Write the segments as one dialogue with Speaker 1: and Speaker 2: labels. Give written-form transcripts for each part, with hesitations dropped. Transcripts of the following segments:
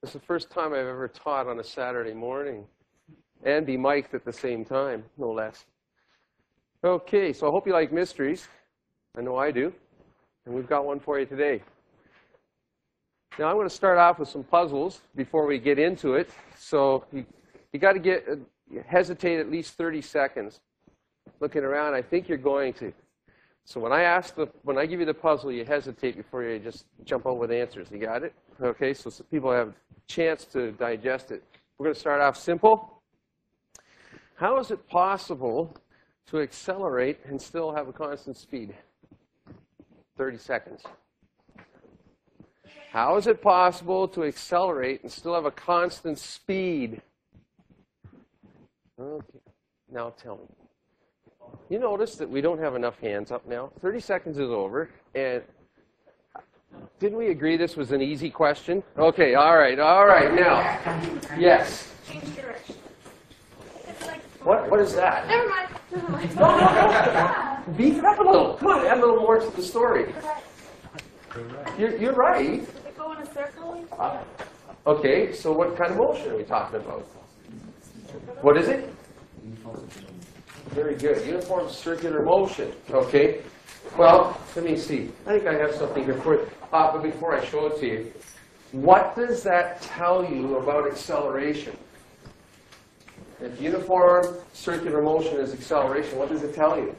Speaker 1: It's the first time I've ever taught on a Saturday morning and be mic'd at the same time, no less. Okay, so I hope you like mysteries. I know I do. And we've got one for you today. Now I'm going to start off with some puzzles before we get into it. So you got to hesitate at least 30 seconds. Looking around, I think you're going to. So when I give you the puzzle, you hesitate before you just jump out with answers. You got it? Okay, so people have a chance to digest it. We're going to start off simple. How is it possible to accelerate and still have a constant speed? 30 seconds. How is it possible to accelerate and still have a constant speed? Okay, now tell me. You notice that we don't have enough hands up now. 30 seconds is over. And didn't we agree this was an easy question? Okay, all right. Now, yes.
Speaker 2: Change direction.
Speaker 1: What is that?
Speaker 2: Never mind.
Speaker 1: No. Beef it up a little. Come on, add a little more to the story. You're right.
Speaker 2: Does it go in a circle?
Speaker 1: Okay, so what kind of motion are we talking about? What is it? Very good. Uniform circular motion. Okay. Well, let me see. I think I have something here for you. But before I show it to you, what does that tell you about acceleration? If uniform circular motion is acceleration, what does it tell you?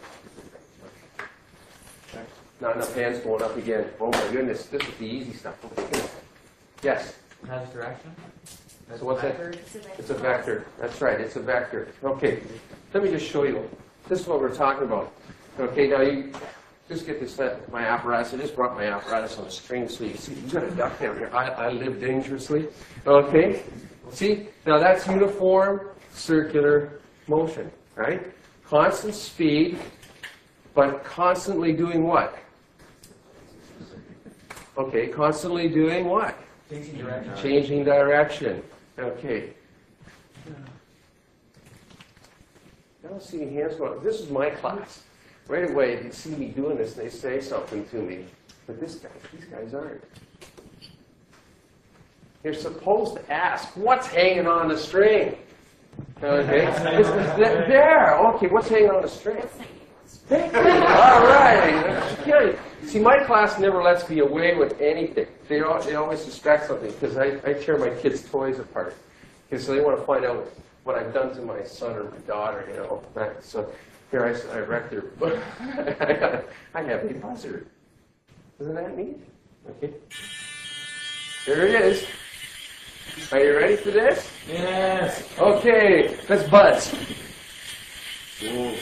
Speaker 1: Not enough hands going up again. Oh my goodness, this is the easy stuff. Okay. Yes?
Speaker 3: It has direction?
Speaker 1: So what's that? It's a vector. That's right, it's a vector. Okay, let me just show you. This is what we're talking about. Okay, now you just get this, my apparatus. I just brought my apparatus on a string so you see. You've got a duck down here. I live dangerously. Okay, see? Now that's uniform circular motion, right? Constant speed, but constantly doing what? Okay, constantly doing what?
Speaker 3: Changing direction.
Speaker 1: Changing direction. Okay. I don't see any hands going up. This is my class. Right away, they see me doing this, and they say something to me. But these guys aren't. You're supposed to ask, what's hanging on the string? Okay. There. Okay, what's hanging on the string? Thank you. All right. Okay. See, my class never lets me away with anything. They always suspect something because I tear my kids' toys apart. Because they want to find out what I've done to my son or my daughter, you know. Right? So here I wrecked their book. I have a buzzer. Isn't that neat? Okay. There it is. Are you ready for this?
Speaker 3: Yes.
Speaker 1: Okay, let's buzz. Ooh.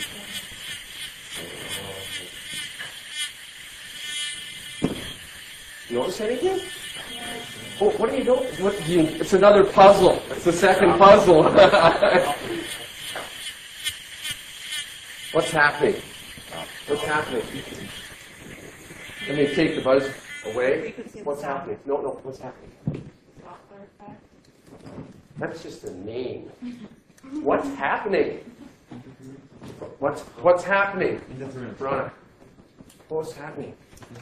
Speaker 1: You notice anything? Oh, what are you doing? It's another puzzle. It's the second puzzle. What's happening? What's happening? Let me take the buzz away. What's happening? No, what's happening? That's just a name. What's happening? What's happening? Rana, what's happening?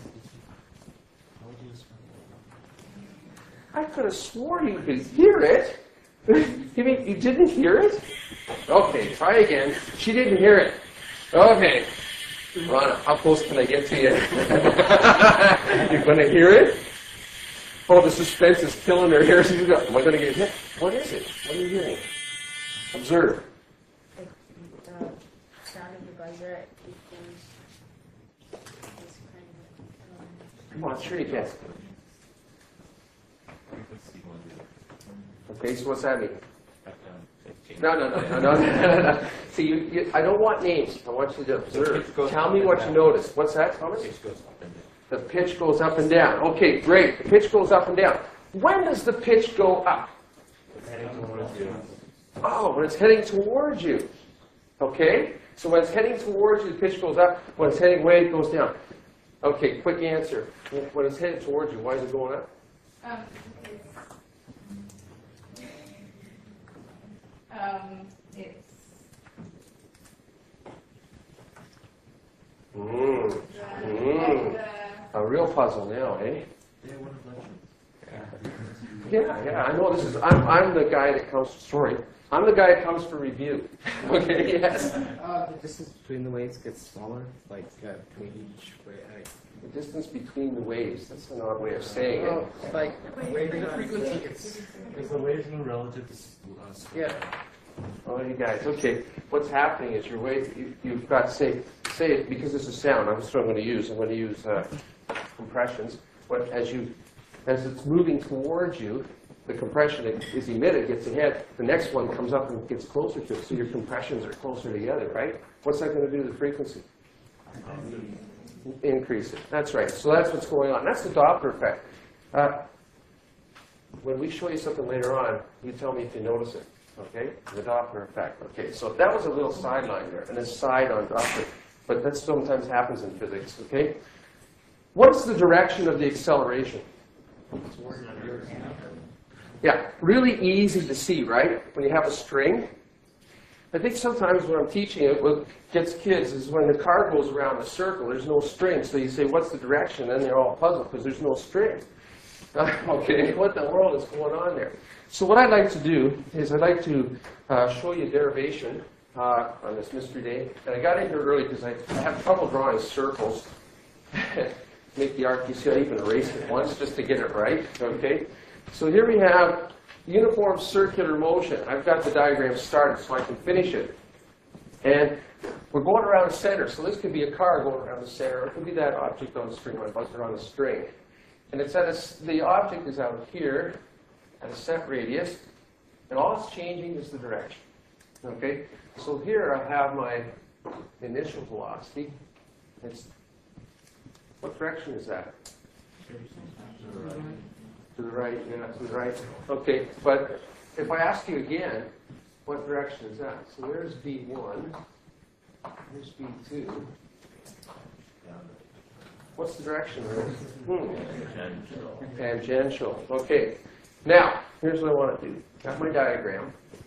Speaker 1: I could have sworn you could hear it. You mean you didn't hear it? Okay, try again. She didn't hear it. Okay. Rana, how close can I get to you? You're going to hear it? Oh, the suspense is killing her here. Am I going to get hit? What is it? What are you hearing? Observe.
Speaker 2: Like the sound of the buzzer equals this kind of.
Speaker 1: Come on, sure you can. Okay, so what's that mean? No. See, I don't want names. I want you to observe. Tell me what you notice. What's that, Thomas? The pitch goes up and down. Okay, great. The pitch goes up and down. When does the pitch go up? Oh, when it's heading towards you. Okay? So when it's heading towards you, the pitch goes up. When it's heading away, it goes down. Okay, quick answer. When it's headed towards you, why is it going up?
Speaker 2: It's A real puzzle now, eh?
Speaker 1: Yeah, I know this is, I'm the guy that comes, sorry, I'm the guy that comes for review. Okay, yes.
Speaker 4: The distance between the waves gets smaller, like between each wave.
Speaker 1: The distance between the waves, that's an odd way of saying it.
Speaker 4: Like the frequency gets.
Speaker 3: Is the waves move relative to
Speaker 4: Yeah.
Speaker 1: Oh, you guys, okay. What's happening is your wave, you've got, say because this is sound, that's what I'm going to use. I'm going to use compressions. But as it's moving towards you, the compression is emitted, gets ahead. The next one comes up and gets closer to it, so your compressions are closer together, right? What's that going to do to the frequency? Increase it. That's right. So that's what's going on. That's the Doppler effect. When we show you something later on, you tell me if you notice it. Okay? The Doppler effect. Okay, so that was a little sideline there, and a side on Doppler. But that sometimes happens in physics. Okay? What's the direction of the acceleration? Yeah, really easy to see, right? When you have a string. I think sometimes when I'm teaching it, what gets kids is when the car goes around the circle, there's no string. So you say, what's the direction? And they're all puzzled because there's no string. Okay, what the world is going on there? So what I'd like to do is I'd like to show you derivation on this mystery day. And I got in here early because I have trouble drawing circles. Make the arc, you see I even erased it once just to get it right. Okay, so here we have uniform circular motion. I've got the diagram started so I can finish it. And we're going around the center. So this could be a car going around the center. It could be that object on the string, my buzzer on the string. And it's the object is out here at a set radius. And all it's changing is the direction. Okay? So here I have my initial velocity. What direction is that? To the right, yeah, to the right. Okay, but if I ask you again, what direction is that? So there's V1, there's V2. What's the direction there? Tangential. Okay, now, here's what I want to do. Got my diagram.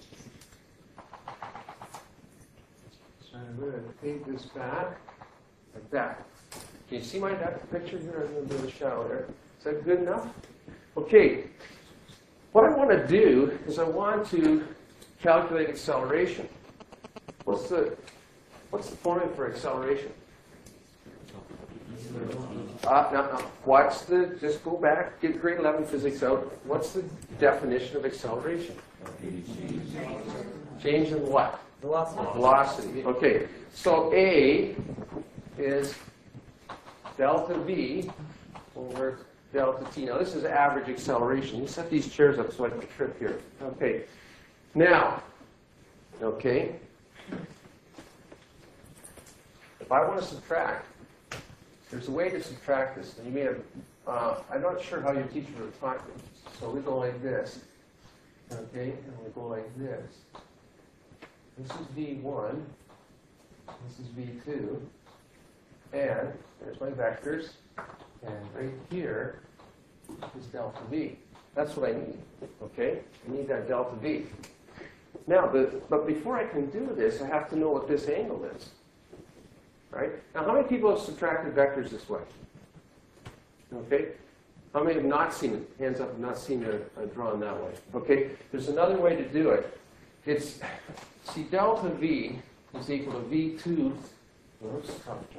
Speaker 1: So I'm going to take this back like that. Can you see my picture here? I'm in the shadow there. Is that good enough? Okay, what I want to do is I want to calculate acceleration. What's the formula for acceleration? No. Just go back, get grade 11 physics out. What's the definition of acceleration? Change in what? Velocity. Okay, so A is delta V over delta t. Now, this is average acceleration. You set these chairs up so I can trip here. Okay. Now, okay, if I want to subtract, there's a way to subtract this. And you may have, I'm not sure how your teacher would have taught you. So we go like this. Okay, and we go like this. This is V1. This is V2. And there's my vectors. And right here is delta V. That's what I need. Okay? I need that delta V. Now, but before I can do this, I have to know what this angle is. Right? Now, how many people have subtracted vectors this way? Okay? How many have not seen it? Hands up, have not seen it drawn that way. Okay? There's another way to do it. It's, see, delta V is equal to V2. Oops,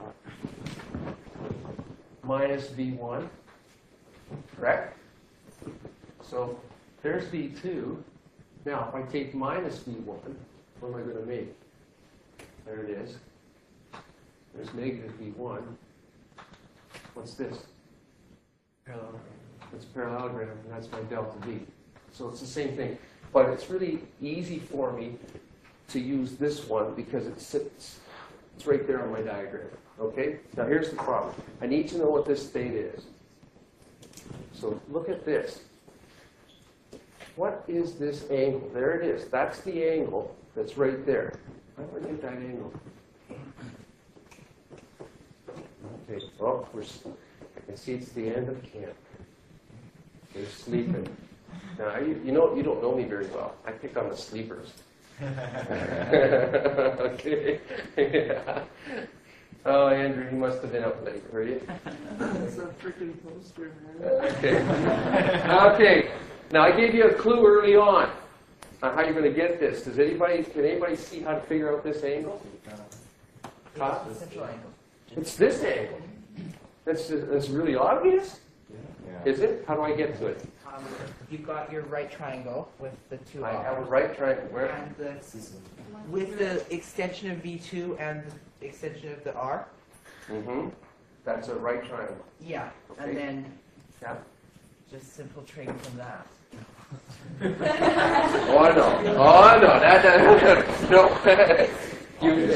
Speaker 1: minus V1, correct? So there's V2. Now, if I take minus V1, what am I going to make? There it is. There's negative V1. What's this? Parallelogram. It's a parallelogram, and that's my delta V. So it's the same thing. But it's really easy for me to use this one because it sits. It's right there on my diagram. Okay? Now here's the problem. I need to know what this state is. So look at this. What is this angle? There it is. That's the angle that's right there. How do I get that angle? Okay. Oh, I can see it's the end of camp. They're sleeping. Now, you don't know me very well. I pick on the sleepers. Okay. Yeah. Oh, Andrew, you must have been up late, were you?
Speaker 4: That's a freaking poster, man.
Speaker 1: Okay. Okay. Now, I gave you a clue early on how you're going to get this. Can anybody see how to figure out this angle? Huh?
Speaker 5: It's the central angle.
Speaker 1: It's this angle. That's really obvious, is it? How do I get to it?
Speaker 5: You've got your right triangle with the two
Speaker 1: I have a
Speaker 5: R's.
Speaker 1: right triangle. Where?
Speaker 5: And with the extension of V2 and the extension of the R.
Speaker 1: Mm-hmm. That's a right triangle.
Speaker 5: Yeah.
Speaker 1: Okay.
Speaker 5: And then
Speaker 1: Yeah.
Speaker 5: just simple trig from that.
Speaker 1: Oh no! Oh no! That no. You.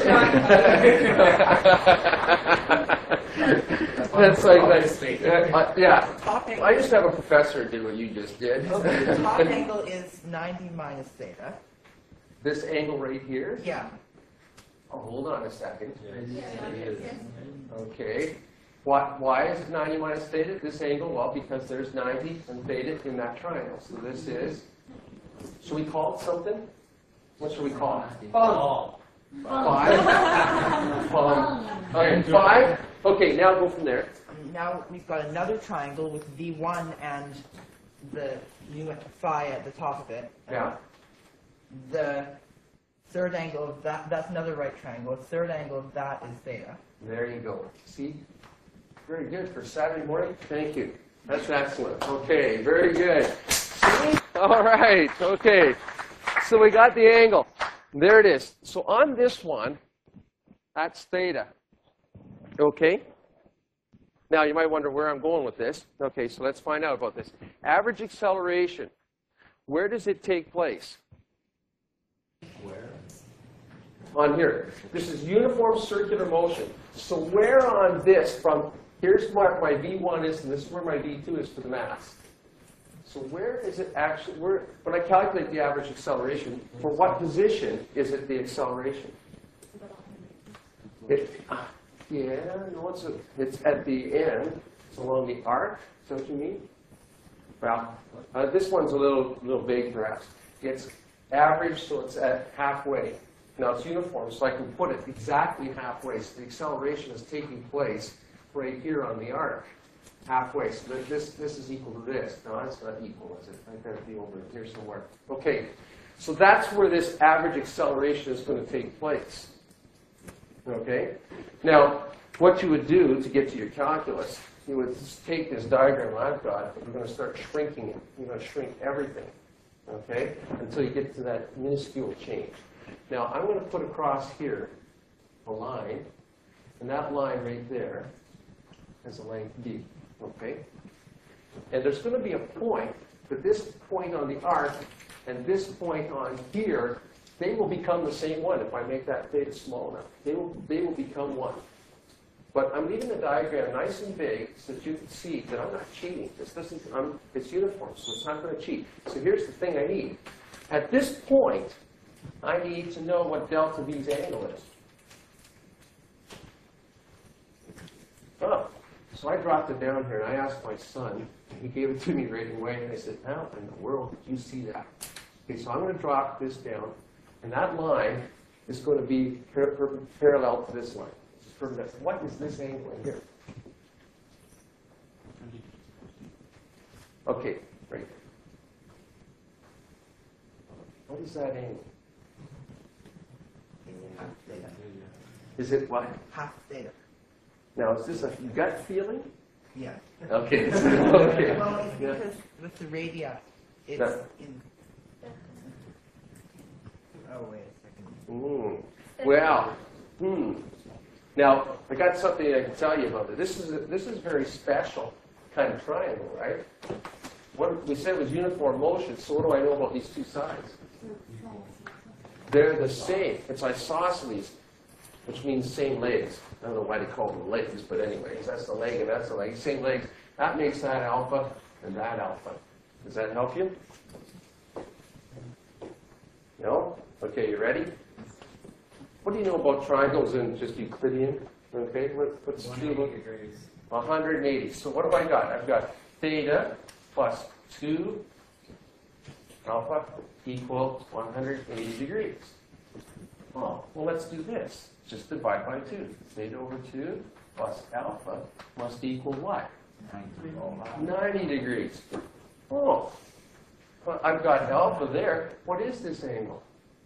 Speaker 1: That's like yeah.
Speaker 5: Top angle,
Speaker 1: I used to have a professor do what you just did.
Speaker 5: the top angle is 90 minus theta.
Speaker 1: This angle right here.
Speaker 5: Yeah.
Speaker 1: Oh, hold on a second. Okay. Why is it 90 minus theta? This angle? Well, because there's 90 and theta in that triangle. So this is. Should we call it something? What should we call it?
Speaker 3: Oh.
Speaker 1: 5. Okay, 5. Okay, now go from there.
Speaker 5: Now we've got another triangle with V1 and the new phi at the top of it.
Speaker 1: Yeah.
Speaker 5: The third angle of that's another right triangle. The third angle of that is theta.
Speaker 1: There you go. See? Very good for Saturday morning. Thank you. That's excellent. Okay, very good. See? All right. Okay. So we got the angle. There it is. So on this one, that's theta. Okay? Now you might wonder where I'm going with this. Okay, so let's find out about this. Average acceleration. Where does it take place?
Speaker 3: Where?
Speaker 1: On here. This is uniform circular motion. So where on this from, here's where my V1 is, and this is where my V2 is for the mass. So where is it actually, when I calculate the average acceleration, for what position is it the acceleration? Yeah, no, it's at the end. It's along the arc. Is that what you mean? Well, this one's a little vague perhaps. It's average, so it's at halfway. Now it's uniform, so I can put it exactly halfway. So the acceleration is taking place right here on the arc, halfway. So this is equal to this. No, that's not equal, is it? I've got to be over here somewhere. Okay, so that's where this average acceleration is going to take place. Okay? Now, what you would do to get to your calculus, you would just take this diagram I've got, and we're going to start shrinking it. You're going to shrink everything, okay, until you get to that minuscule change. Now, I'm going to put across here a line, and that line right there has a length d, okay? And there's going to be a point, but this point on the arc and this point on here, they will become the same one if I make that theta small enough. They will become one. But I'm leaving the diagram nice and big so that you can see that I'm not cheating. It's uniform, so it's not going to cheat. So here's the thing I need. At this point, I need to know what delta V's angle is. Oh, so I dropped it down here, and I asked my son, and he gave it to me right away, and I said, how in the world did you see that? Okay, so I'm going to drop this down. And that line is going to be parallel to this line. What is this angle in here? Okay, right. What is that angle?
Speaker 5: Half theta.
Speaker 1: Is it what?
Speaker 5: Half theta.
Speaker 1: Now, is this a gut feeling?
Speaker 5: Yeah.
Speaker 1: Okay. Okay.
Speaker 5: Well, it's
Speaker 1: Yeah.
Speaker 5: because with the radii, it's
Speaker 1: That-
Speaker 5: in. Oh, wait a second.
Speaker 1: Well, Now, I got something I can tell you about it. This is a very special kind of triangle, right? What we said was uniform motion, so what do I know about these two sides? They're the same. It's isosceles, which means same legs. I don't know why they call them legs, but anyways, that's the leg and that's the leg. Same legs. That makes that alpha and that alpha. Does that help you? No? Okay, you ready? What do you know about triangles in just Euclidean? Okay, let's do
Speaker 4: 180 degrees.
Speaker 1: 180. So what do I got? I've got theta plus 2 alpha equals 180 degrees. Oh, well, let's do this. Just divide by 2. Theta over 2 plus alpha must equal what? 90 degrees. Oh, Well, I've got alpha there. What is this angle?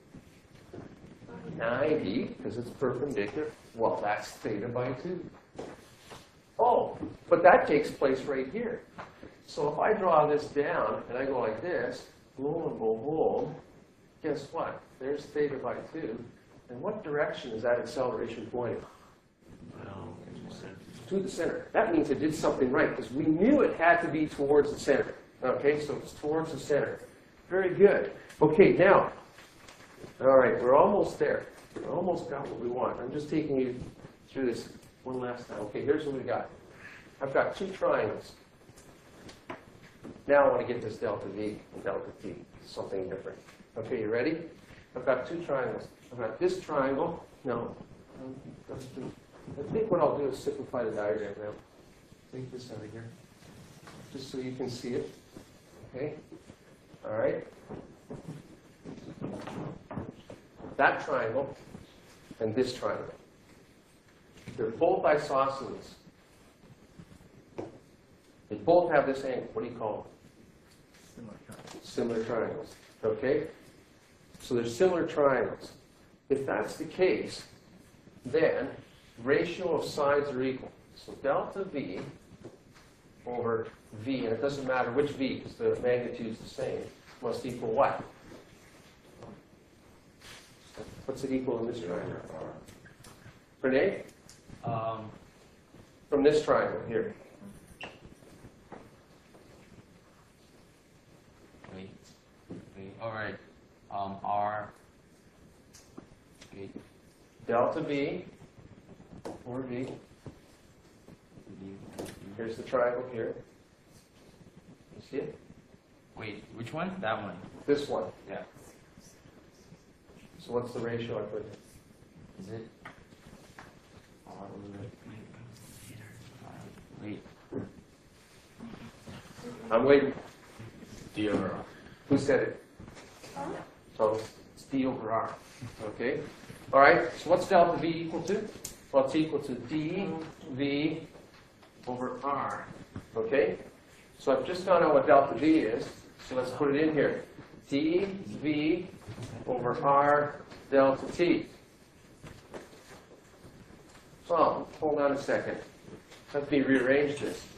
Speaker 1: 90, because it's perpendicular. Well, that's theta by 2. Oh, but that takes place right here. So if I draw this down and I go like this, lo and behold, guess what? There's theta by 2. And what direction is that acceleration pointing? To the center. That means it did something right, because we knew it had to be towards the center. Okay, so it's towards the center. Very good. Okay, now, all right, we're almost there. We almost got what we want. I'm just taking you through this one last time. Okay, here's what we got. I've got 2 triangles. Now I want to get this delta V and delta T, something different. Okay, you ready? I've got 2 triangles. I've got this triangle. No. I think what I'll do is simplify the diagram now. Take this out of here, just so you can see it. Okay? All right? That triangle and this triangle. They're both isosceles. They both have this angle. What do you call them? Similar triangles. Okay? So they're similar triangles. If that's the case, then ratio of sides are equal. So delta V over V, and it doesn't matter which V, because the magnitude is the same, must equal what? What's it equal in this triangle? Renee? From this triangle here.
Speaker 3: Wait. All right. R. Okay.
Speaker 1: Delta V over V. Here's the triangle here. You see it?
Speaker 3: Wait, which one? That one.
Speaker 1: This one.
Speaker 3: Yeah.
Speaker 1: So what's the ratio I put in?
Speaker 3: Is it? R over. Wait.
Speaker 1: I'm waiting.
Speaker 3: D over R.
Speaker 1: Who said it? So it's D over R. Okay? All right, so what's delta V equal to? Well, it's equal to dV over R. Okay? So I've just found out what delta V is, so let's put it in here. dV over R delta T. So, hold on a second. Let me rearrange this.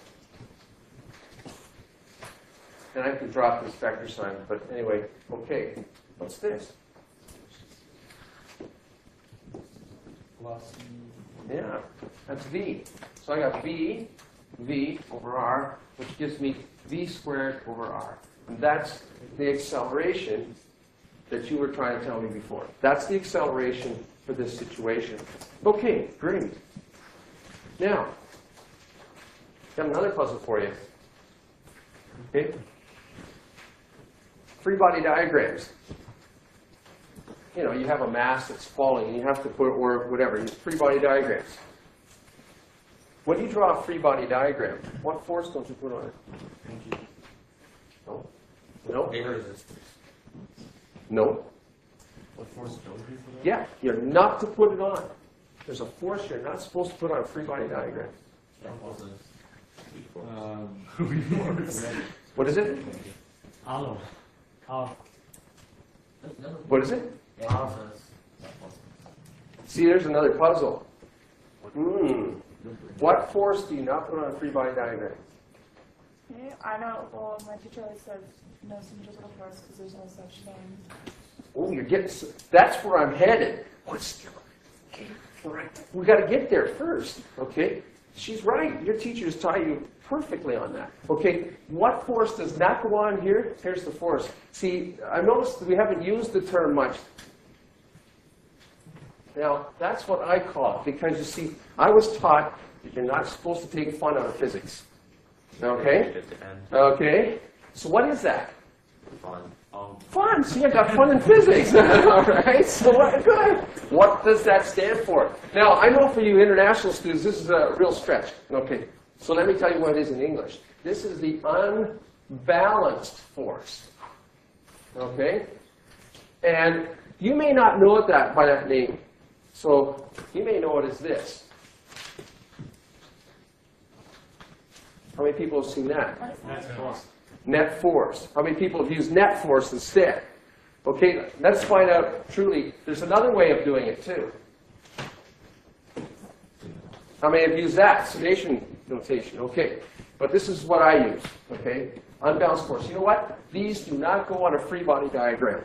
Speaker 1: And I can drop this vector sign, but anyway, okay. What's this? Yeah, that's V. So I got V over R, which gives me V squared over R. And that's the acceleration that you were trying to tell me before. That's the acceleration for this situation. Okay, great. Now, got another puzzle for you. Okay? Free body diagrams. You know, you have a mass that's falling, and you have to put, or whatever, free body diagrams. When you draw a free body diagram, what force don't you put on it? No. No?
Speaker 3: Air resistance.
Speaker 1: No.
Speaker 3: What force don't you put on?
Speaker 1: Yeah, you're not to put it on. There's a force you're not supposed to put on a free body diagram. What is it? What is it? See, there's another puzzle. What force do you not put on a free body diagram?
Speaker 2: Yeah, I know. Well, my teacher always said no centrifugal force because there's no such thing.
Speaker 1: Oh, you're getting. That's where I'm headed. What's okay? All right. We got to get there first. Okay. She's right. Your teachers taught you perfectly on that. Okay. What force does not go on here? Here's the force. See, I noticed that we haven't used the term much. Now, that's what I call it, because you see, I was taught that you're not supposed to take fun out of physics. Okay? Okay. So what is that?
Speaker 3: Fun.
Speaker 1: Fun. See, I got fun in physics. All right. So good. What does that stand for? Now, I know for you international students, this is a real stretch. Okay. So let me tell you what it is in English. This is the unbalanced force. Okay. And you may not know it by that name. So you may know it as this. How many people have seen that? net force. How many people have used net force instead? Okay, let's find out truly. There's another way of doing it too. How many have used that? Summation notation. Okay, but this is what I use. Okay, unbalanced force. You know what? These do not go on a free body diagram.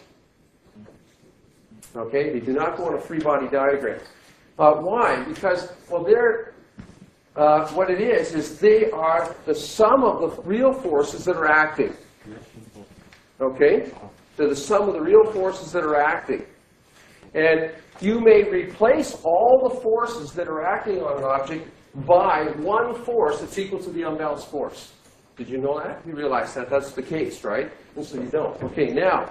Speaker 1: Okay, they do not go on a free body diagram. Why? Because, well, they're, what it is they are the sum of the real forces that are acting. Okay? They're the sum of the real forces that are acting. And you may replace all the forces that are acting on an object by one force that's equal to the unbalanced force. Did you know that? You realize that that's the case, right? And so you don't. Okay, now,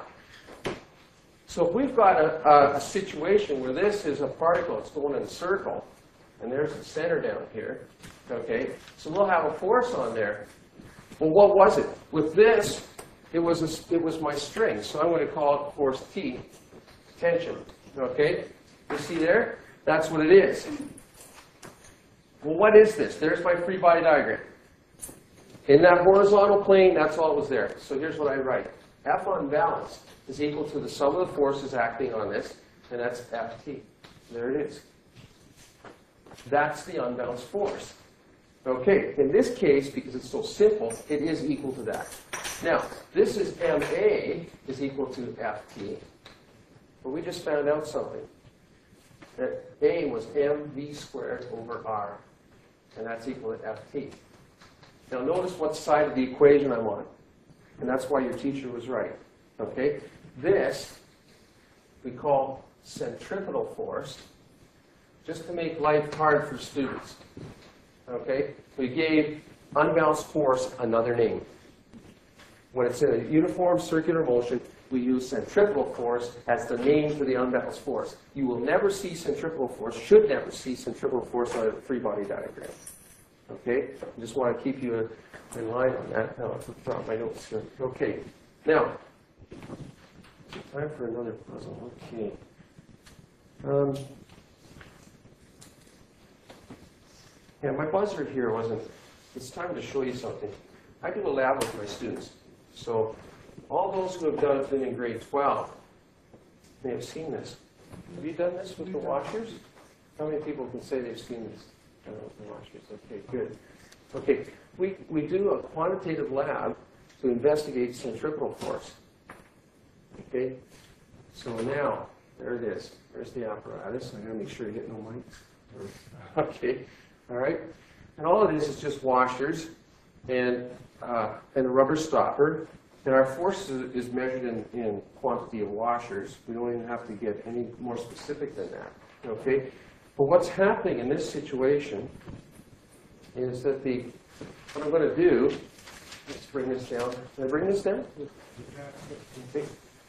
Speaker 1: so if we've got a situation where this is a particle, it's going in a circle, and there's the center down here, okay? So we'll have a force on there. Well, what was it? With this, it was my string, so I'm going to call it force T, tension, okay? You see there? That's what it is. Well, what is this? There's my free body diagram. In that horizontal plane, that's all that was there. So here's what I write. F unbalanced is equal to the sum of the forces acting on this, and that's Ft. There it is. That's the unbalanced force. Okay, in this case, because it's so simple, it is equal to that. Now, this is Ma is equal to Ft. But we just found out something. That A was mv squared over r, and that's equal to Ft. Now notice what side of the equation I'm on, and that's why your teacher was right. Okay? This we call centripetal force, just to make life hard for students. Okay? We gave unbalanced force another name. When it's in a uniform circular motion, we use centripetal force as the name for the unbalanced force. You will never see centripetal force, should never see centripetal force on a free body diagram. Okay? I just want to keep you in line on that. Now, I've got my notes here. Okay. Now, time for another puzzle. Okay. Yeah, my buzzer here wasn't. It's time to show you something. I do a lab with my students. So all those who have done it in grade 12 may have seen this. Have you done this with the washers? How many people can say they've seen this? With the washers. Okay, good. Okay, we do a quantitative lab to investigate centripetal force. Okay, so now, there it is. There's the apparatus. I'm going to make sure you get no mics. Okay, all right. And all it is just washers and a rubber stopper. And our force is measured in quantity of washers. We don't even have to get any more specific than that. Okay? But what's happening in this situation is that what I'm going to do, let's bring this down. Can I bring this down? Okay.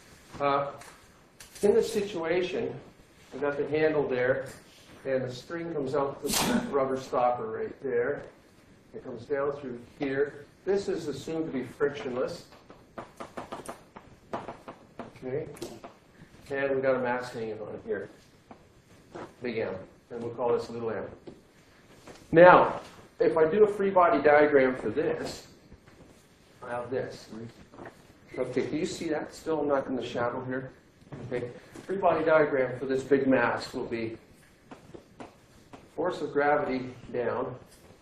Speaker 1: In this situation, I've got the handle there, and the string comes out to that rubber stopper right there. It comes down through here. This is assumed to be frictionless. Okay. And we've got a mass hanging on here. Big M. And we'll call this little m. Now, if I do a free body diagram for this, I have this. Okay, can you see that? Still not in the shadow here? Okay. Free body diagram for this big mass will be force of gravity down,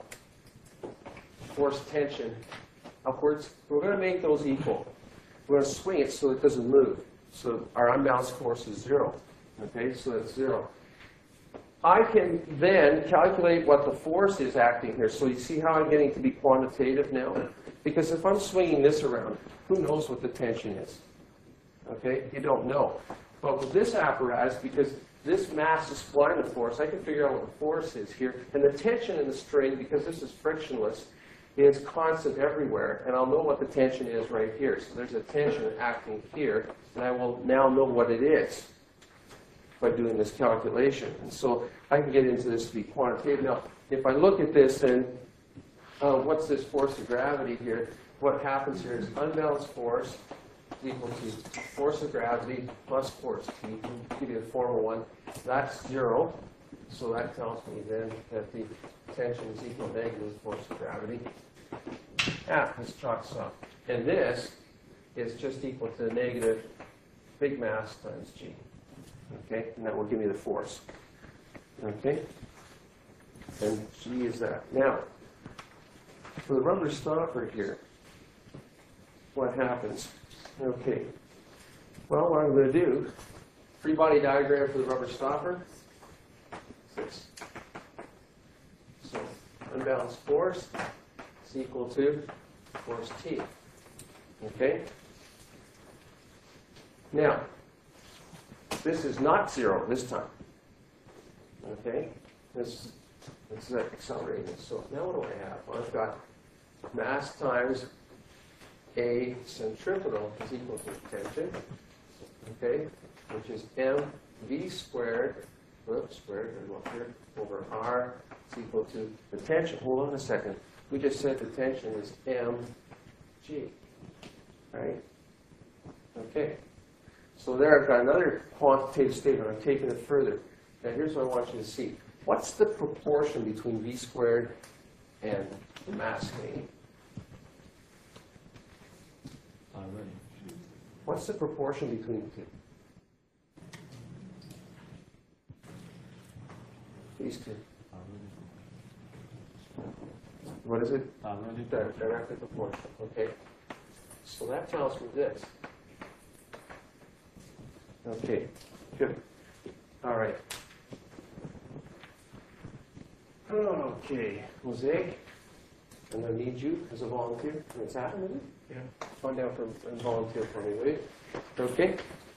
Speaker 1: force tension upwards. We're going to make those equal. We're going to swing it so it doesn't move. So our unbalanced force is 0. Okay, so that's 0. I can then calculate what the force is acting here. So you see how I'm getting to be quantitative now? Because if I'm swinging this around, who knows what the tension is? Okay, you don't know. But with this apparatus, because this mass is supplying the force, I can figure out what the force is here. And the tension in the string, because this is frictionless, is constant everywhere. And I'll know what the tension is right here. So there's a tension acting here, and I will now know what it is by doing this calculation. And so I can get into this to be quantitative. Now, if I look at this, then what's this force of gravity here? What happens here is unbalanced force equal to force of gravity plus force T. Give you the formal one. That's 0. So that tells me then that the tension is equal to negative force of gravity. This chalks up. And this is just equal to the negative big mass times G. Okay, and that will give me the force. Okay, and G is that. Now, for the rubber stopper here, what happens? Okay, well, what I'm going to do, free body diagram for the rubber stopper. This. So, unbalanced force is equal to force T. Okay? Now, this is not 0 this time. Okay? This is accelerating. So now what do I have? Well, I've got mass times A centripetal is equal to tension. Okay? Which is mv squared, squared, or up here, over r is equal to the tension. Hold on a second. We just said the tension is mg. Right? Okay. So there I've got another quantitative statement. I'm taking it further. Now here's what I want you to see. What's the proportion between v squared and the mass gain? What's the proportion between the two? These two. What is it? Direct proportion. Okay. So that tells me this. Okay. Good. All right. Okay, Jose, I'm going to need you as a volunteer. What's that? Yeah. Find out and volunteer for me, will you? Okay.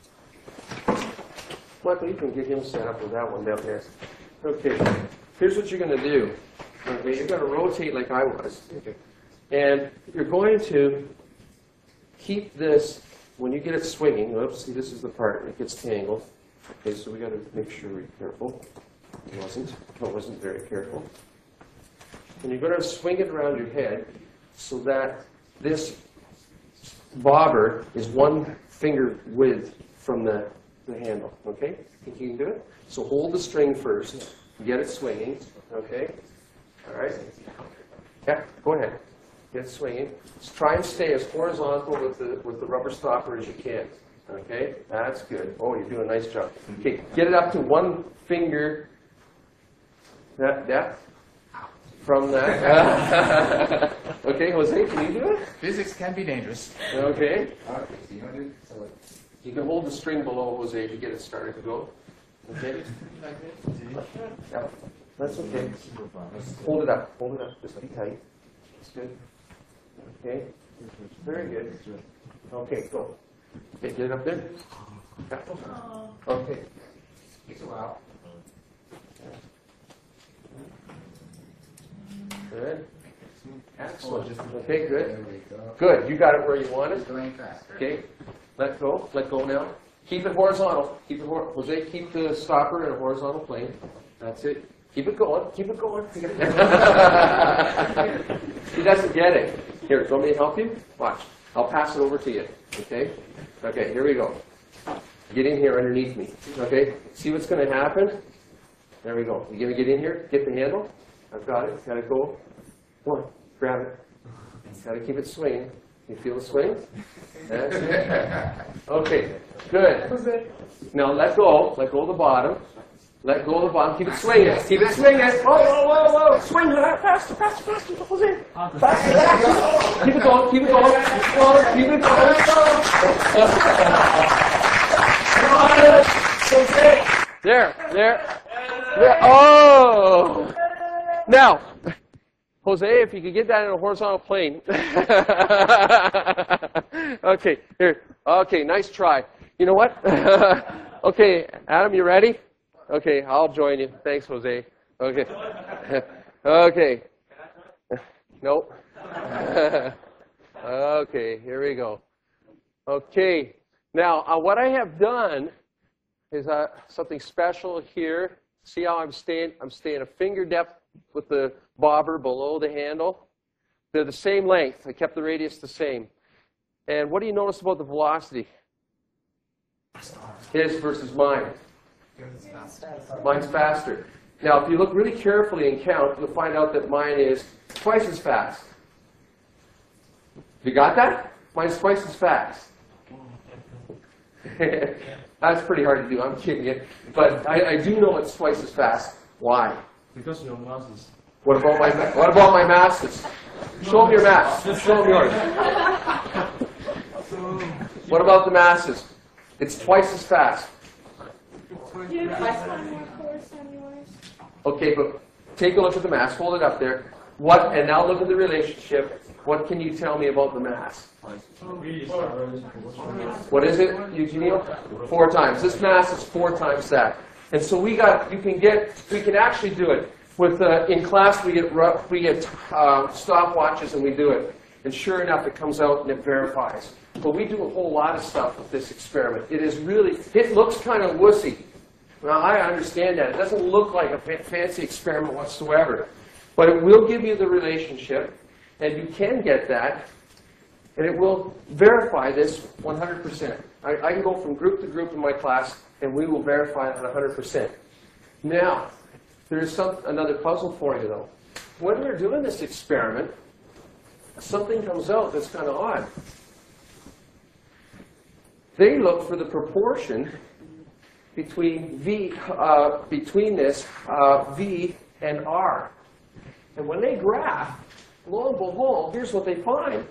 Speaker 1: Michael, you can get him set up with that one down there. Okay. Here's what you're going to do. Okay, you're going to rotate like I was. Okay. And you're going to keep this, when you get it swinging, oops, see this is the part that gets tangled. Okay, so we got to make sure we're careful. It wasn't very careful. And you're going to swing it around your head so that this bobber is 1 finger width from the handle. Okay? Think you can do it? So hold the string first. Get it swinging. Okay? All right? Yeah, go ahead. Get it swinging. Just try and stay as horizontal with the rubber stopper as you can. Okay? That's good. Oh, you're doing a nice job. Okay, get it up to 1 finger that depth from that. Okay, Jose, can you do it?
Speaker 6: Physics can be dangerous.
Speaker 1: Okay.
Speaker 3: So
Speaker 1: You can hold the string below, Jose, to get it started to go. Okay? Yeah, that's okay. Hold it up. Hold it up. Just be tight. That's good. Okay. Very good. Okay, go. Okay, get it up there. Yeah. Okay. Takes a while. Good. Excellent. Okay, good. Good. You got it where you want it.
Speaker 6: Going faster.
Speaker 1: Okay. Let go. Let go now. Keep it horizontal. Keep it Jose, keep the stopper in a horizontal plane. That's it. Keep it going. Keep it going. He doesn't get it. Here, do you want me to help you? Watch. I'll pass it over to you. Okay? Okay, here we go. Get in here underneath me. Okay? See what's going to happen? There we go. You going to get in here? Get the handle? I've got it. Got to go. Come on. Grab it. Got to keep it swinging. You feel the swing? That's it. Okay. Good. Now let go. Let go of the bottom. Let go of the bottom. Keep it swinging. Keep it swinging. Whoa, whoa, whoa, whoa. Swing that. Faster, faster, faster. Jose. Faster. Keep it going. Keep it going. Keep it going. There. Oh. Now, Jose, if you could get that in a horizontal plane. Okay, here. Okay, nice try. You know what? Okay, Adam, you ready? Okay, I'll join you. Thanks, Jose. Okay. Okay. Nope. Okay, here we go. Okay. Now, what I have done is something special here. See how I'm staying? I'm staying a finger depth with the bobber below the handle. They're the same length. I kept the radius the same. And what do you notice about the velocity? His versus mine. Mine's faster. Now, if you look really carefully and count, you'll find out that mine is twice as fast. You got that? Mine's twice as fast. That's pretty hard to do, I'm kidding you. But I do know it's twice as fast. Why?
Speaker 3: Because your mouse is.
Speaker 1: What about my masses? Show them your mass. Show them yours. What about the masses? It's twice as fast.
Speaker 2: You have one more course on yours.
Speaker 1: Okay, but take a look at the mass. Hold it up there. What? And now look at the relationship. What can you tell me about the mass? What is it, Eugenio? 4 times. This mass is 4 times that. And so we can actually do it. With in class we get stopwatches and we do it. And sure enough, it comes out and it verifies. But we do a whole lot of stuff with this experiment. It looks kind of wussy. Now I understand that. It doesn't look like a fancy experiment whatsoever. But it will give you the relationship, and you can get that. And it will verify this 100%. I can go from group to group in my class, and we will verify it 100%. Now, there's another puzzle for you, though. When we're doing this experiment, something comes out that's kind of odd. They look for the proportion between V and R. And when they graph, lo and behold, here's what they find.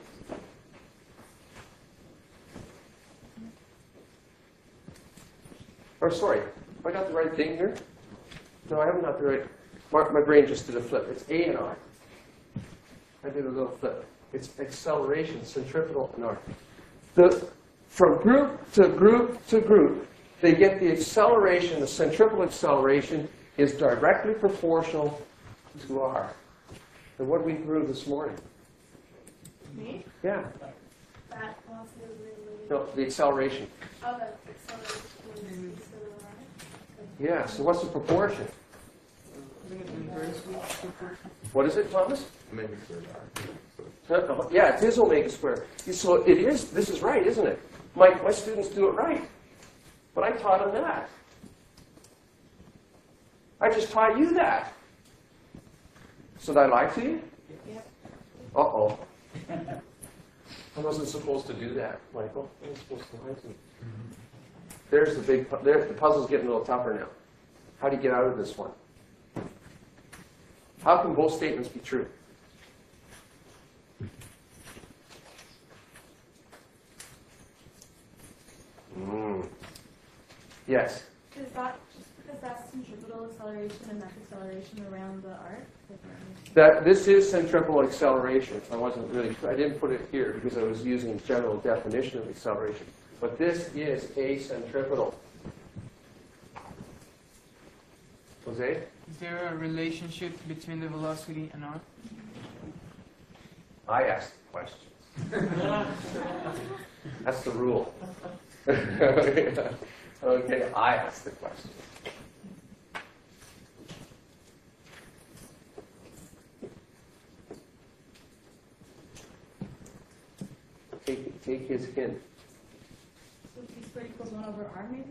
Speaker 1: Or sorry, have I got the right thing here? No, I haven't got the right. My brain just did a flip. It's A and R. I did a little flip. It's acceleration, centripetal and R. From group to group to group, they get the acceleration, the centripetal acceleration is directly proportional to R. And what did we prove this morning?
Speaker 2: Me?
Speaker 1: Yeah.
Speaker 2: That velocity is really.
Speaker 1: No, the acceleration.
Speaker 2: Oh, the acceleration is
Speaker 1: Yeah, so what's the proportion? What is it, Thomas?
Speaker 3: Maybe third R.
Speaker 1: Yeah, it is omega squared. So it is, this is right, isn't it? My students do it right. But I taught them that. I just taught you that. So did I lie to you?
Speaker 2: Yep.
Speaker 1: Uh-oh. I wasn't supposed to do that, Michael. I was supposed to lie to you. There's the puzzle's getting a little tougher now. How do you get out of this one? How can both statements be true? Yes.
Speaker 2: Is that just because that's centripetal acceleration and that's acceleration around the arc?
Speaker 1: This is centripetal acceleration. I didn't put it here because I was using general definition of acceleration. But this is acentripetal. Jose?
Speaker 6: Is there a relationship between the velocity and R?
Speaker 1: I asked the questions. That's the rule. Okay, I asked the question. Take his hint.
Speaker 2: So V squared equals 1 over R, maybe?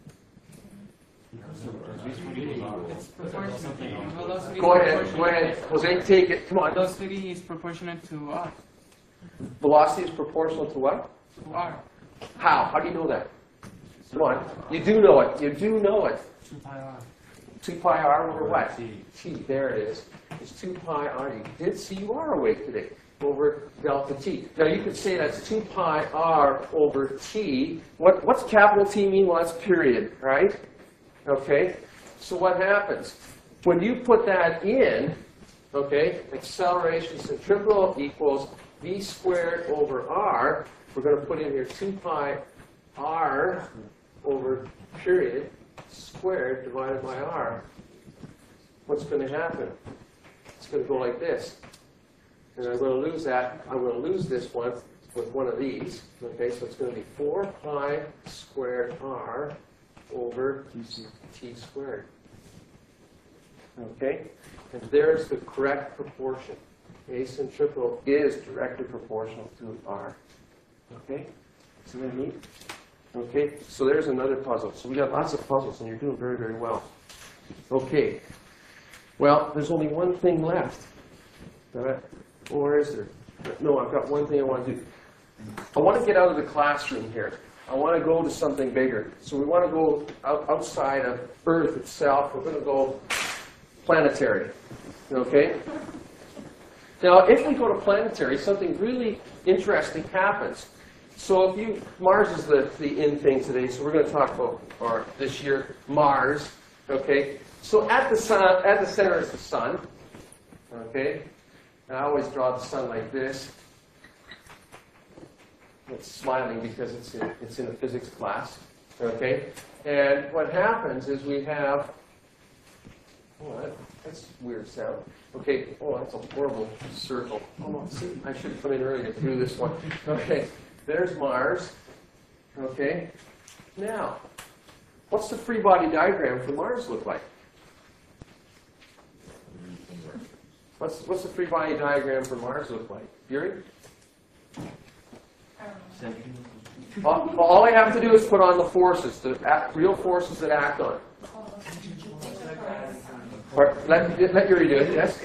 Speaker 6: It's proportional. Velocity
Speaker 1: Go
Speaker 6: is
Speaker 1: ahead,
Speaker 6: proportional.
Speaker 1: Jose, take it. Come on.
Speaker 6: Velocity is proportional to R.
Speaker 1: Velocity is proportional to what?
Speaker 6: To R.
Speaker 1: How? How do you know that? Come on. You do know it. You do know it.
Speaker 6: 2 pi R.
Speaker 1: 2 pi r over what?
Speaker 3: T.
Speaker 1: T. There it is. It's 2 pi r. You did see you are awake today. Over delta t. Now you could say that's 2 pi r over t. What's capital T mean? Well, that's period, right? Okay. So what happens? When you put that in, okay, acceleration centripetal equals v squared over r. We're going to put in here 2 pi r over period squared divided by r. What's going to happen? It's going to go like this. And I'm going to lose that. I'm going to lose this one with one of these. Okay, so it's going to be 4 pi squared r over t squared. Okay? And there's the correct proportion. Acentripetal is directly proportional to r. Okay? Isn't that neat? Okay, so there's another puzzle. So we got lots of puzzles, and you're doing very, very well. Okay. Well, there's only one thing left. All right. Or is there? No, I've got one thing I want to do. I want to get out of the classroom here. I want to go to something bigger. So we want to go outside of Earth itself. We're going to go planetary. Okay? Now, if we go to planetary, something really interesting happens. So Mars is the in thing today, so we're going to talk about, or this year, Mars. Okay? So at the center is the sun. Okay? And I always draw the sun like this. It's smiling because it's in a physics class. Okay? And what happens is we have, that's a weird sound. Okay, that's a horrible circle. Oh, no, see, I should have come in earlier to do this one. Okay, there's Mars. Okay, now, what's the free body diagram for Mars look like? What's the free body diagram for Mars look like? Yuri? All I have to do is put on the forces, the real forces that act on it. Let Yuri do it, yes?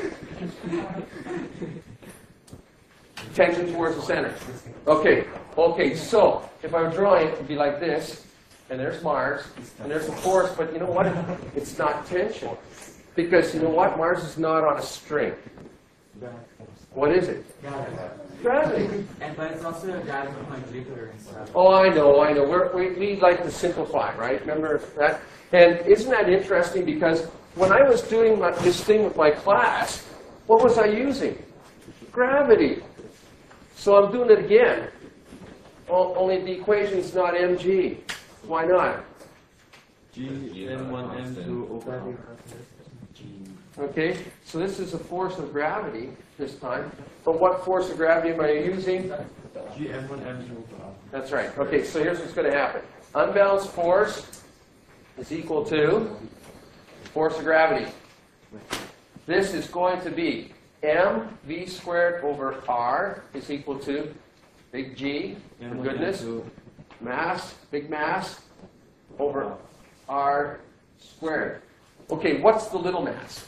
Speaker 1: Tension towards the center. Okay, so if I were drawing it, it would be like this, and there's Mars, and there's a force, but you know what? It's not tension. Because you know what? Mars is not on a string. What is it? Gravity.
Speaker 4: But it's also a gravity point Jupiter and stuff.
Speaker 1: Oh, I know. We like to simplify, right? Remember that? And isn't that interesting? Because when I was doing this thing with my class, what was I using? Gravity. So I'm doing it again. Only the equation's not mg. Why not?
Speaker 3: G, M1, M2, over.
Speaker 1: Okay, so this is a force of gravity this time. But what force of gravity am I using?
Speaker 3: G, M1, M2, over.
Speaker 1: That's right. Okay, so here's what's going to happen. Unbalanced force is equal to force of gravity. This is going to be mv squared over r is equal to big G, for goodness, mass, big mass, over r squared. Okay, what's the little mass?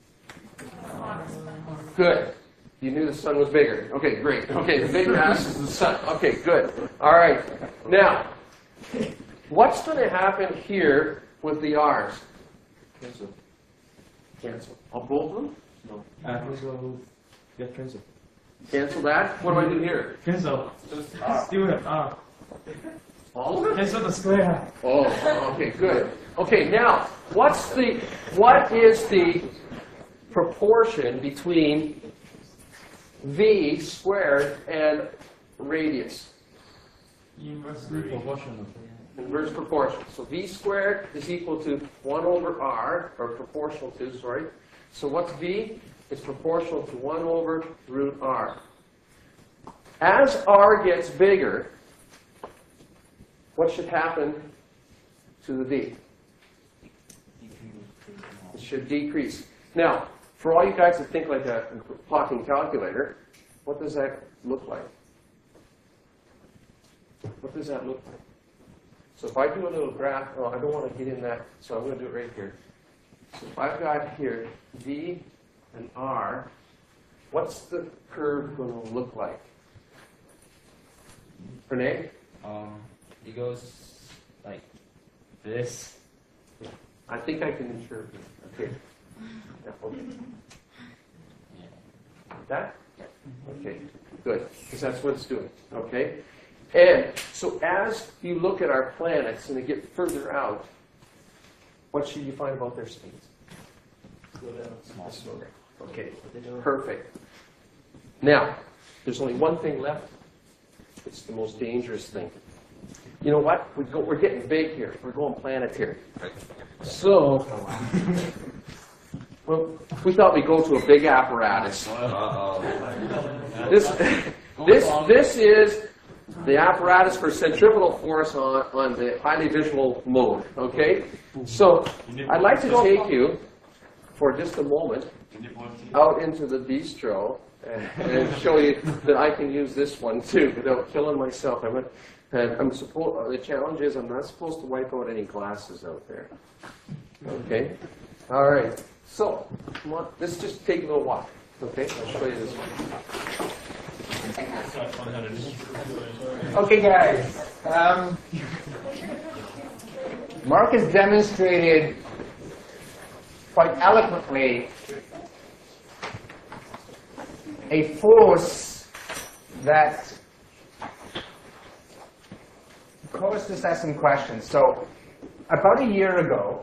Speaker 1: Good. You knew the sun was bigger. Okay, great. Okay, the big mass is the sun. Okay, good. All right. Now, what's going to happen here with the r's? Cancel. All both of them? No.
Speaker 3: Cancel.
Speaker 1: Cancel that. What do I do here?
Speaker 3: Cancel. Still have R.
Speaker 1: All of it?
Speaker 3: Cancel the square.
Speaker 1: Oh, okay, good. Okay, now, what is the proportion between v squared and radius?
Speaker 3: Inversely proportional.
Speaker 1: Inverse proportion. So v squared is equal to 1 over r, or proportional to, sorry. So what's v? It's proportional to 1 over root r. As r gets bigger, what should happen to the v? It should decrease. Now, for all you guys that think like a talking calculator, what does that look like? What does that look like? So if I do a little graph, I don't want to get in that, so I'm going to do it right here. So if I've got here v and r, what's the curve going to look like? Renee?
Speaker 4: It goes like this.
Speaker 1: I think I can interpret. Okay. Yeah, okay. That? Okay, good. Because that's what it's doing. Okay? And so as you look at our planets and they get further out, what should you find about their speeds? Slower. Okay, perfect. Now, there's only one thing left. It's the most dangerous thing. You know what? We're getting big here. We're going planetary. So, well, we thought we'd go to a big apparatus. This is the apparatus for centripetal force on the highly visual mode. Okay? So, I'd like to take you for just a moment out into the bistro and show you that I can use this one too without killing myself. The challenge is I'm not supposed to wipe out any glasses out there. Okay? All right. So, let's just take a little walk. Okay? I'll show you this one.
Speaker 7: Okay, guys. Mark has demonstrated quite eloquently a force that caused us to ask some questions. So, about a year ago,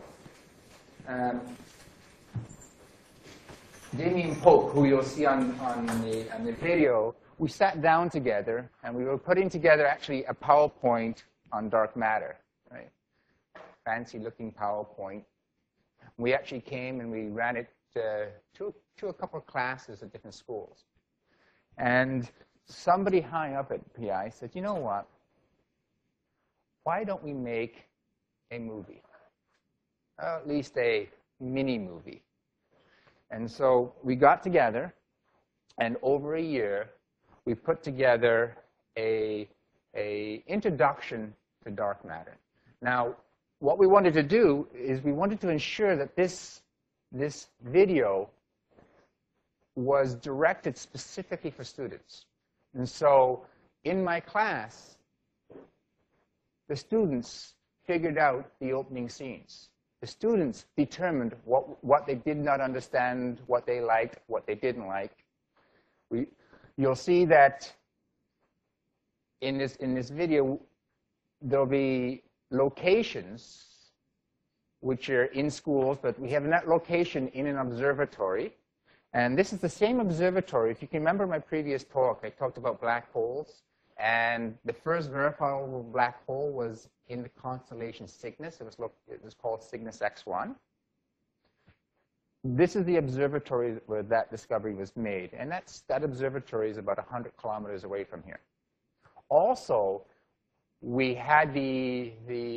Speaker 7: Damien Pope, who you'll see on the video, we sat down together and we were putting together actually a PowerPoint on dark matter, right? Fancy looking PowerPoint. We actually came and we ran it to a couple of classes at different schools. And somebody high up at PI said, you know what? Why don't we make a movie? At least a mini movie. And so we got together, and over a year, we put together a introduction to dark matter. Now, what we wanted to do is we wanted to ensure that this video was directed specifically for students. And so in my class, the students figured out the opening scenes. The students determined what they did not understand, what they liked, what they didn't like. You'll see that in this video, there'll be locations which are in schools, but we have that location in an observatory. And this is the same observatory. If you can remember my previous talk, I talked about black holes. And the first verifiable black hole was in the constellation Cygnus. It was called Cygnus X1. This is the observatory where that discovery was made. And that observatory is about 100 kilometers away from here. Also, we had the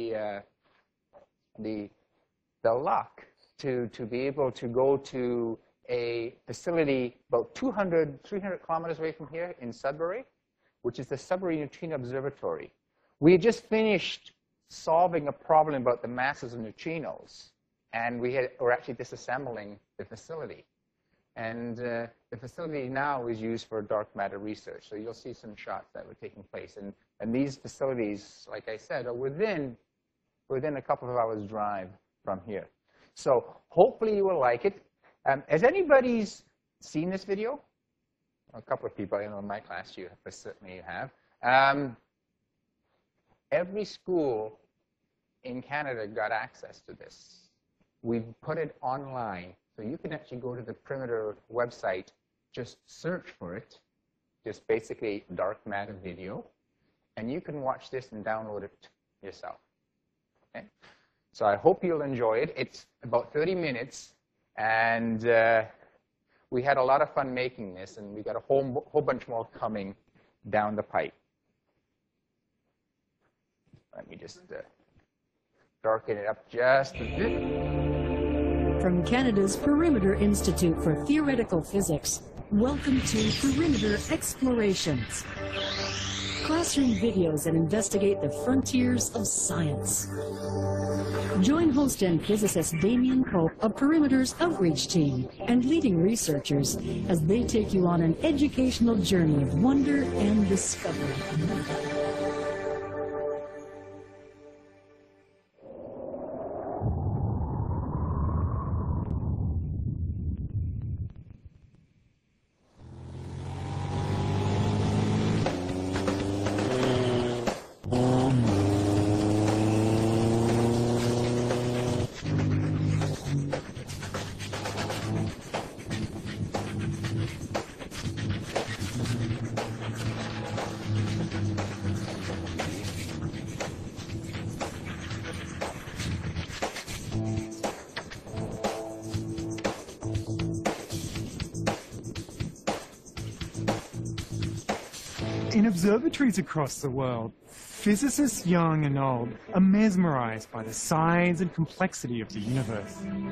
Speaker 7: luck to be able to go to a facility about 300 kilometers away from here in Sudbury, which is the Sudbury Neutrino Observatory. We had just finished solving a problem about the masses of neutrinos, and we're actually disassembling the facility. And the facility now is used for dark matter research. So you'll see some shots that were taking place. And these facilities, like I said, are within a couple of hours' drive from here. So hopefully you will like it. Has anybody seen this video? A couple of people, I know in my class you certainly have. Every school in Canada got access to this. We've put it online, so you can actually go to the Perimeter website, just search for it, just basically dark matter video, and you can watch this and download it yourself. Okay? So I hope you'll enjoy it. It's about 30 minutes, and we had a lot of fun making this, and we got a whole bunch more coming down the pipe. Let me just darken it up just a bit.
Speaker 8: From Canada's Perimeter Institute for Theoretical Physics, welcome to Perimeter Explorations. Classroom videos that investigate the frontiers of science. Join host and physicist Damien Pope of Perimeter's outreach team and leading researchers as they take you on an educational journey of wonder and discovery.
Speaker 9: In observatories across the world, physicists young and old are mesmerized by the size and complexity of the universe.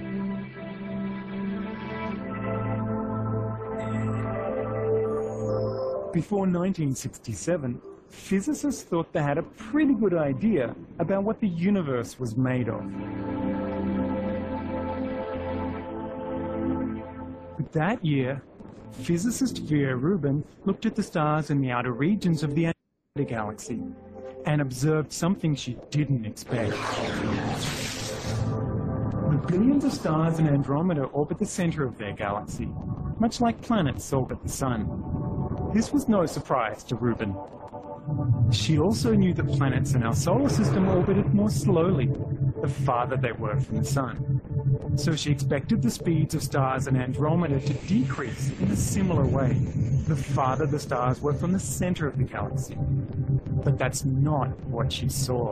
Speaker 9: Before 1967, physicists thought they had a pretty good idea about what the universe was made of. But that year, physicist Vera Rubin looked at the stars in the outer regions of the Andromeda Galaxy and observed something she didn't expect. The billions of stars in Andromeda orbit the center of their galaxy, much like planets orbit the Sun. This was no surprise to Rubin. She also knew that planets in our solar system orbited more slowly the farther they were from the Sun. So she expected the speeds of stars in Andromeda to decrease in a similar way the farther the stars were from the center of the galaxy. But that's not what she saw.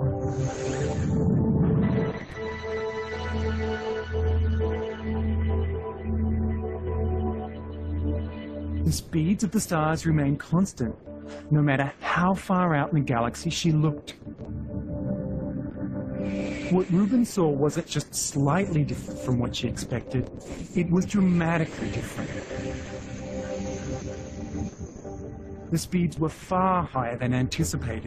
Speaker 9: The speeds of the stars remained constant, no matter how far out in the galaxy she looked. What Rubin saw wasn't just slightly different from what she expected, it was dramatically different. The speeds were far higher than anticipated.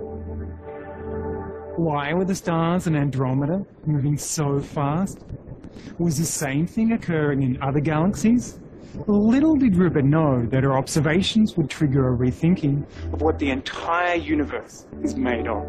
Speaker 9: Why were the stars in Andromeda moving so fast? Was the same thing occurring in other galaxies? Little did Rubin know that her observations would trigger a rethinking of what the entire universe is made of.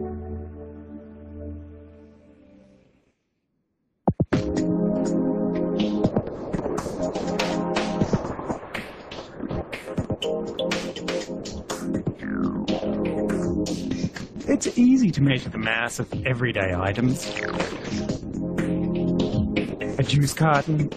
Speaker 9: It's easy to measure the mass of everyday items. A juice carton,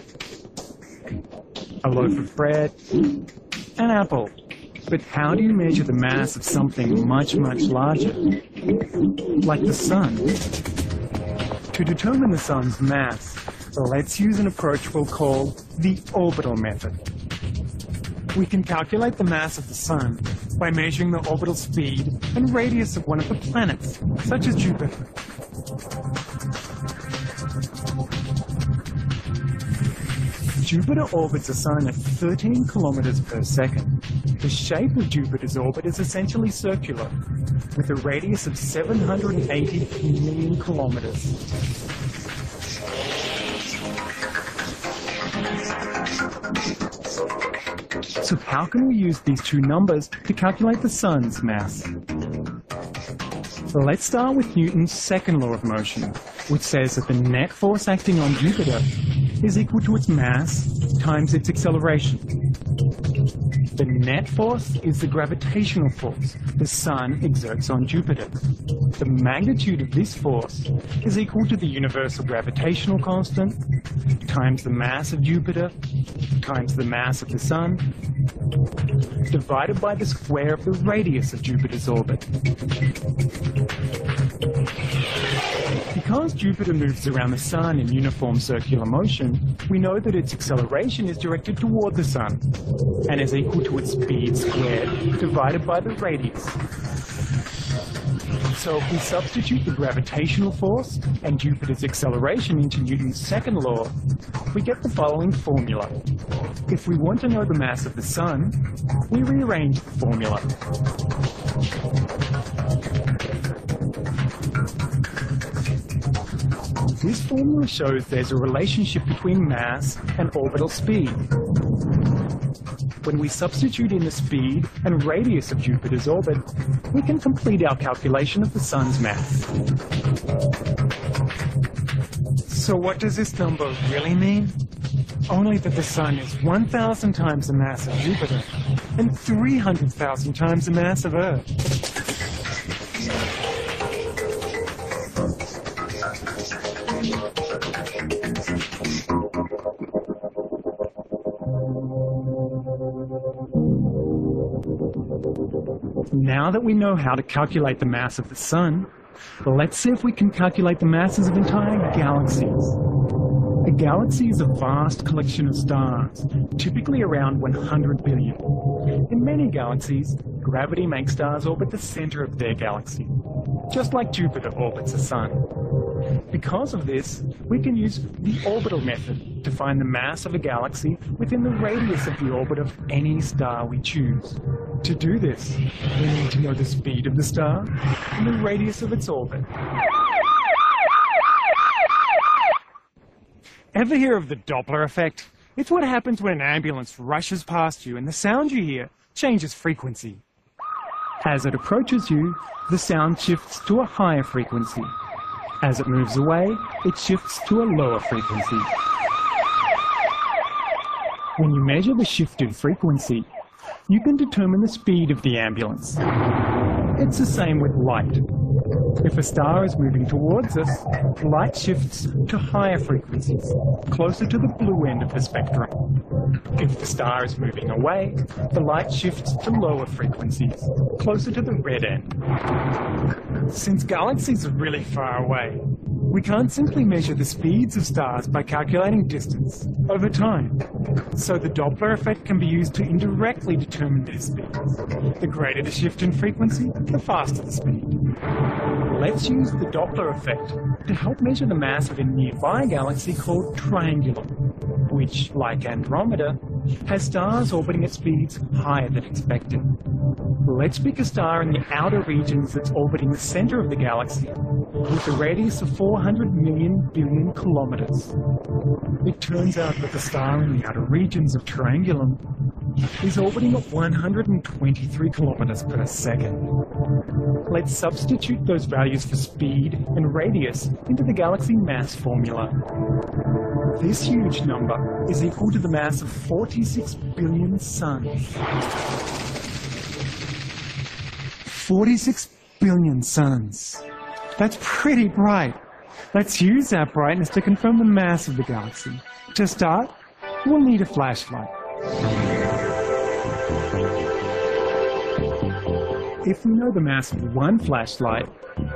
Speaker 9: a loaf of bread, an apple. But how do you measure the mass of something much, much larger, like the Sun? To determine the Sun's mass, let's use an approach we'll call the orbital method. We can calculate the mass of the Sun by measuring the orbital speed and radius of one of the planets, such as Jupiter. Jupiter orbits the Sun at 13 kilometers per second. The shape of Jupiter's orbit is essentially circular, with a radius of 780 million kilometers. So how can we use these two numbers to calculate the Sun's mass? Let's start with Newton's second law of motion, which says that the net force acting on Jupiter is equal to its mass times its acceleration. The net force is the gravitational force the Sun exerts on Jupiter. The magnitude of this force is equal to the universal gravitational constant times the mass of Jupiter times the mass of the Sun divided by the square of the radius of Jupiter's orbit. Because Jupiter moves around the Sun in uniform circular motion, we know that its acceleration is directed toward the Sun and is equal to its speed squared divided by the radius. So if we substitute the gravitational force and Jupiter's acceleration into Newton's second law, we get the following formula. If we want to know the mass of the Sun, we rearrange the formula. This formula shows there's a relationship between mass and orbital speed. When we substitute in the speed and radius of Jupiter's orbit, we can complete our calculation of the Sun's mass. So what does this number really mean? Only that the Sun is 1,000 times the mass of Jupiter and 300,000 times the mass of Earth. Now that we know how to calculate the mass of the Sun, let's see if we can calculate the masses of entire galaxies. A galaxy is a vast collection of stars, typically around 100 billion. In many galaxies, gravity makes stars orbit the center of their galaxy, just like Jupiter orbits the Sun. Because of this, we can use the orbital method to find the mass of a galaxy within the radius of the orbit of any star we choose. To do this, we need to know the speed of the star and the radius of its orbit. Ever hear of the Doppler effect? It's what happens when an ambulance rushes past you and the sound you hear changes frequency. As it approaches you, the sound shifts to a higher frequency. As it moves away, it shifts to a lower frequency. When you measure the shift in frequency, you can determine the speed of the ambulance. It's the same with light. If a star is moving towards us, light shifts to higher frequencies, closer to the blue end of the spectrum. If the star is moving away, the light shifts to lower frequencies, closer to the red end. Since galaxies are really far away, we can't simply measure the speeds of stars by calculating distance over time. So the Doppler effect can be used to indirectly determine their speeds. The greater the shift in frequency, the faster the speed. Let's use the Doppler effect to help measure the mass of a nearby galaxy called Triangulum, which, like Andromeda, has stars orbiting at speeds higher than expected. Let's pick a star in the outer regions that's orbiting the center of the galaxy with a radius of 400 million billion kilometers. It turns out that the star in the outer regions of Triangulum is orbiting at 123 kilometers per second. Let's substitute those values for speed and radius into the galaxy mass formula. This huge number is equal to the mass of 46 billion suns. 46 billion suns. That's pretty bright. Let's use that brightness to confirm the mass of the galaxy. To start, we'll need a flashlight. If we know the mass of one flashlight,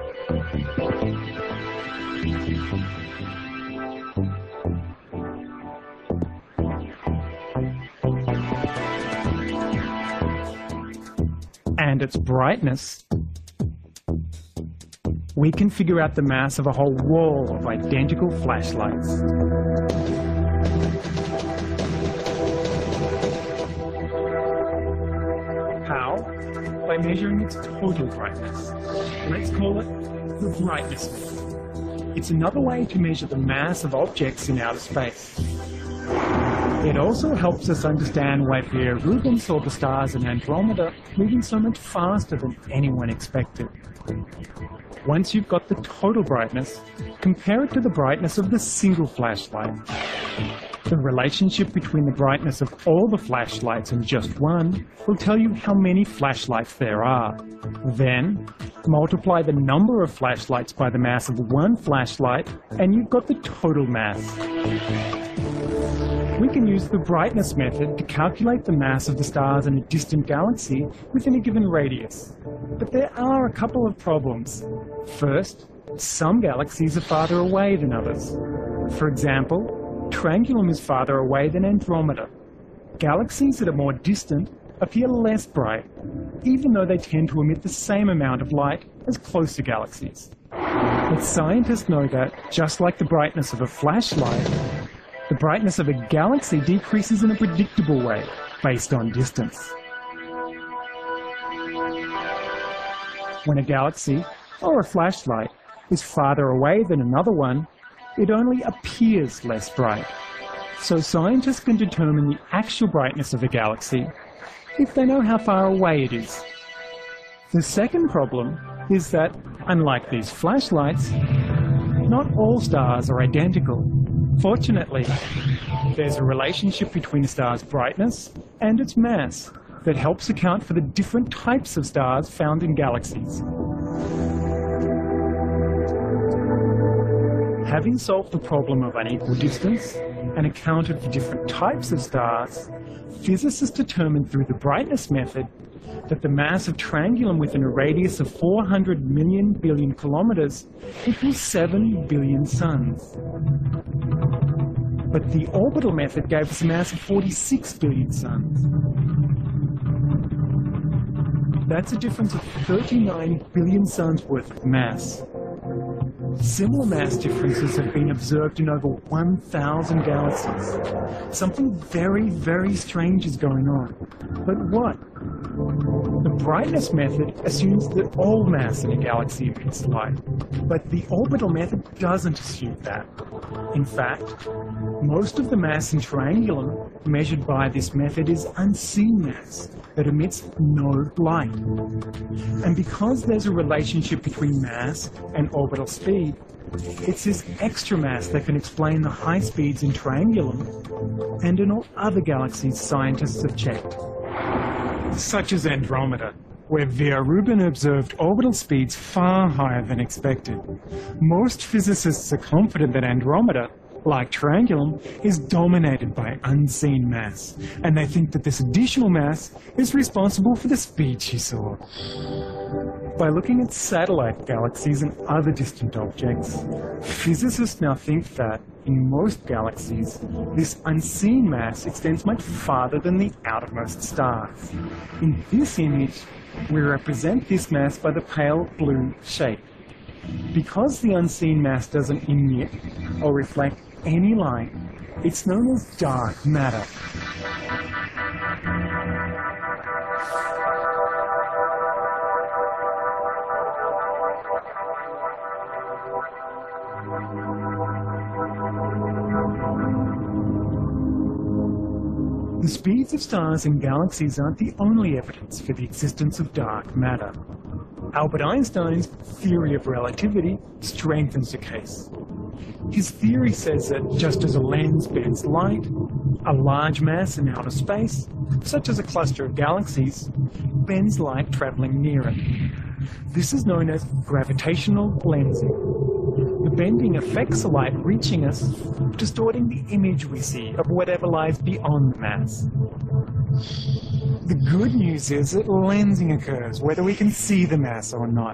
Speaker 9: and its brightness, we can figure out the mass of a whole wall of identical flashlights. How? By measuring its total brightness. Let's call it the brightness method. It's another way to measure the mass of objects in outer space. It also helps us understand why Pierre Rubin saw the stars in Andromeda moving so much faster than anyone expected. Once you've got the total brightness, compare it to the brightness of the single flashlight. The relationship between the brightness of all the flashlights and just one will tell you how many flashlights there are. Then, multiply the number of flashlights by the mass of one flashlight, and you've got the total mass. We can use the brightness method to calculate the mass of the stars in a distant galaxy within a given radius. But there are a couple of problems. First, some galaxies are farther away than others. For example, Triangulum is farther away than Andromeda. Galaxies that are more distant appear less bright, even though they tend to emit the same amount of light as closer galaxies. But scientists know that, just like the brightness of a flashlight, the brightness of a galaxy decreases in a predictable way, based on distance. When a galaxy, or a flashlight, is farther away than another one, it only appears less bright. So scientists can determine the actual brightness of a galaxy if they know how far away it is. The second problem is that, unlike these flashlights, not all stars are identical. Fortunately, there's a relationship between a star's brightness and its mass that helps account for the different types of stars found in galaxies. Having solved the problem of unequal distance and accounted for different types of stars, physicists determined through the brightness method that the mass of Triangulum within a radius of 400 million billion kilometers equals 7 billion suns. But the orbital method gave us a mass of 46 billion suns. That's a difference of 39 billion suns worth of mass. Similar mass differences have been observed in over 1,000 galaxies. Something very, very strange is going on. But what? The brightness method assumes that all mass in a galaxy emits light, but the orbital method doesn't assume that. In fact, most of the mass in Triangulum measured by this method is unseen mass that emits no light. And because there's a relationship between mass and orbital speed, it's this extra mass that can explain the high speeds in Triangulum and in all other galaxies scientists have checked, such as Andromeda, where Vera Rubin observed orbital speeds far higher than expected. Most physicists are confident that Andromeda, like Triangulum, is dominated by unseen mass, and they think that this additional mass is responsible for the speed she saw. By looking at satellite galaxies and other distant objects, physicists now think that, in most galaxies, this unseen mass extends much farther than the outermost stars. In this image, we represent this mass by the pale blue shape. Because the unseen mass doesn't emit or reflect any light, it's known as dark matter. The speeds of stars and galaxies aren't the only evidence for the existence of dark matter. Albert Einstein's theory of relativity strengthens the case. His theory says that just as a lens bends light, a large mass in outer space, such as a cluster of galaxies, bends light traveling near it. This is known as gravitational lensing. The bending affects the light reaching us, distorting the image we see of whatever lies beyond the mass. The good news is that lensing occurs whether we can see the mass or not.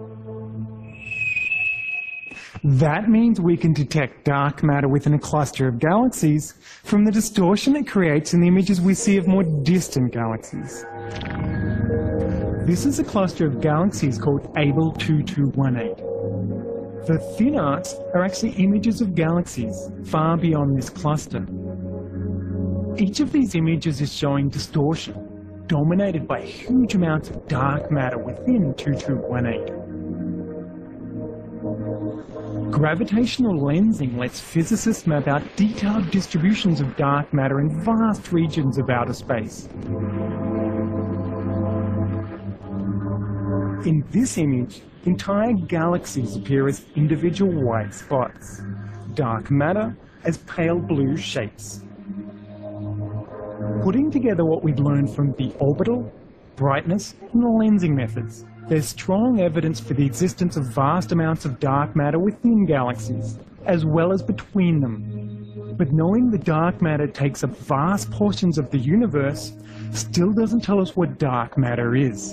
Speaker 9: That means we can detect dark matter within a cluster of galaxies from the distortion it creates in the images we see of more distant galaxies. This is a cluster of galaxies called Abell 2218. The thin arcs are actually images of galaxies far beyond this cluster. Each of these images is showing distortion, dominated by huge amounts of dark matter within 2218. Gravitational lensing lets physicists map out detailed distributions of dark matter in vast regions of outer space. In this image, entire galaxies appear as individual white spots, dark matter as pale blue shapes. Putting together what we've learned from the orbital, brightness, and lensing methods, there's strong evidence for the existence of vast amounts of dark matter within galaxies, as well as between them. But knowing the dark matter takes up vast portions of the universe still doesn't tell us what dark matter is.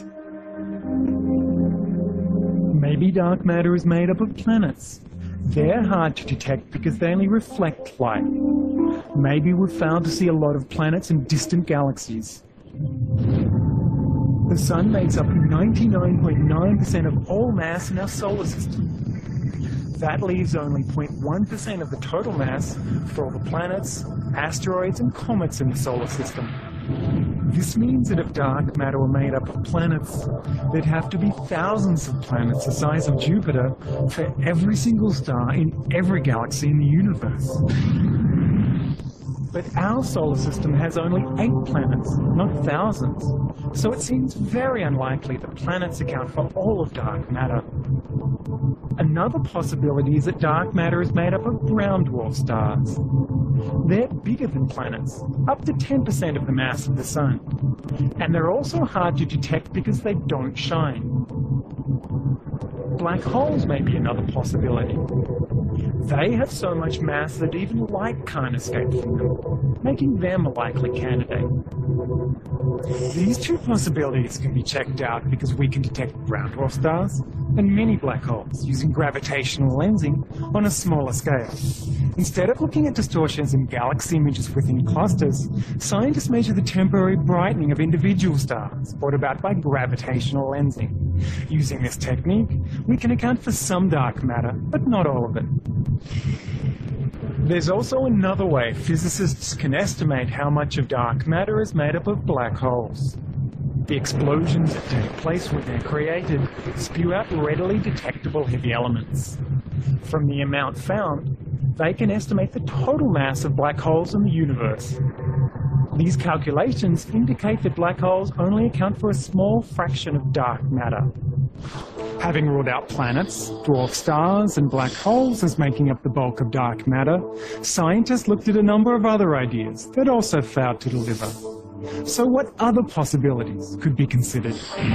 Speaker 9: Maybe dark matter is made up of planets. They're hard to detect because they only reflect light. Maybe we've failed to see a lot of planets in distant galaxies. The Sun makes up 99.9% of all mass in our solar system. That leaves only 0.1% of the total mass for all the planets, asteroids, and comets in the solar system. This means that if dark matter were made up of planets, there'd have to be thousands of planets the size of Jupiter for every single star in every galaxy in the universe. But our solar system has only 8 planets, not thousands, so it seems very unlikely that planets account for all of dark matter. Another possibility is that dark matter is made up of brown dwarf stars. They're bigger than planets, up to 10% of the mass of the Sun, and they're also hard to detect because they don't shine. Black holes may be another possibility. They have so much mass that even light can't escape from them, making them a likely candidate. These two possibilities can be checked out because we can detect brown dwarf stars and mini black holes using gravitational lensing on a smaller scale. Instead of looking at distortions in galaxy images within clusters, scientists measure the temporary brightening of individual stars brought about by gravitational lensing. Using this technique, we can account for some dark matter, but not all of it. There's also another way physicists can estimate how much of dark matter is made up of black holes. The explosions that take place when they're created spew out readily detectable heavy elements. From the amount found, they can estimate the total mass of black holes in the universe. These calculations indicate that black holes only account for a small fraction of dark matter. Having ruled out planets, dwarf stars, and black holes as making up the bulk of dark matter, scientists looked at a number of other ideas that also failed to deliver. So what other possibilities could be considered?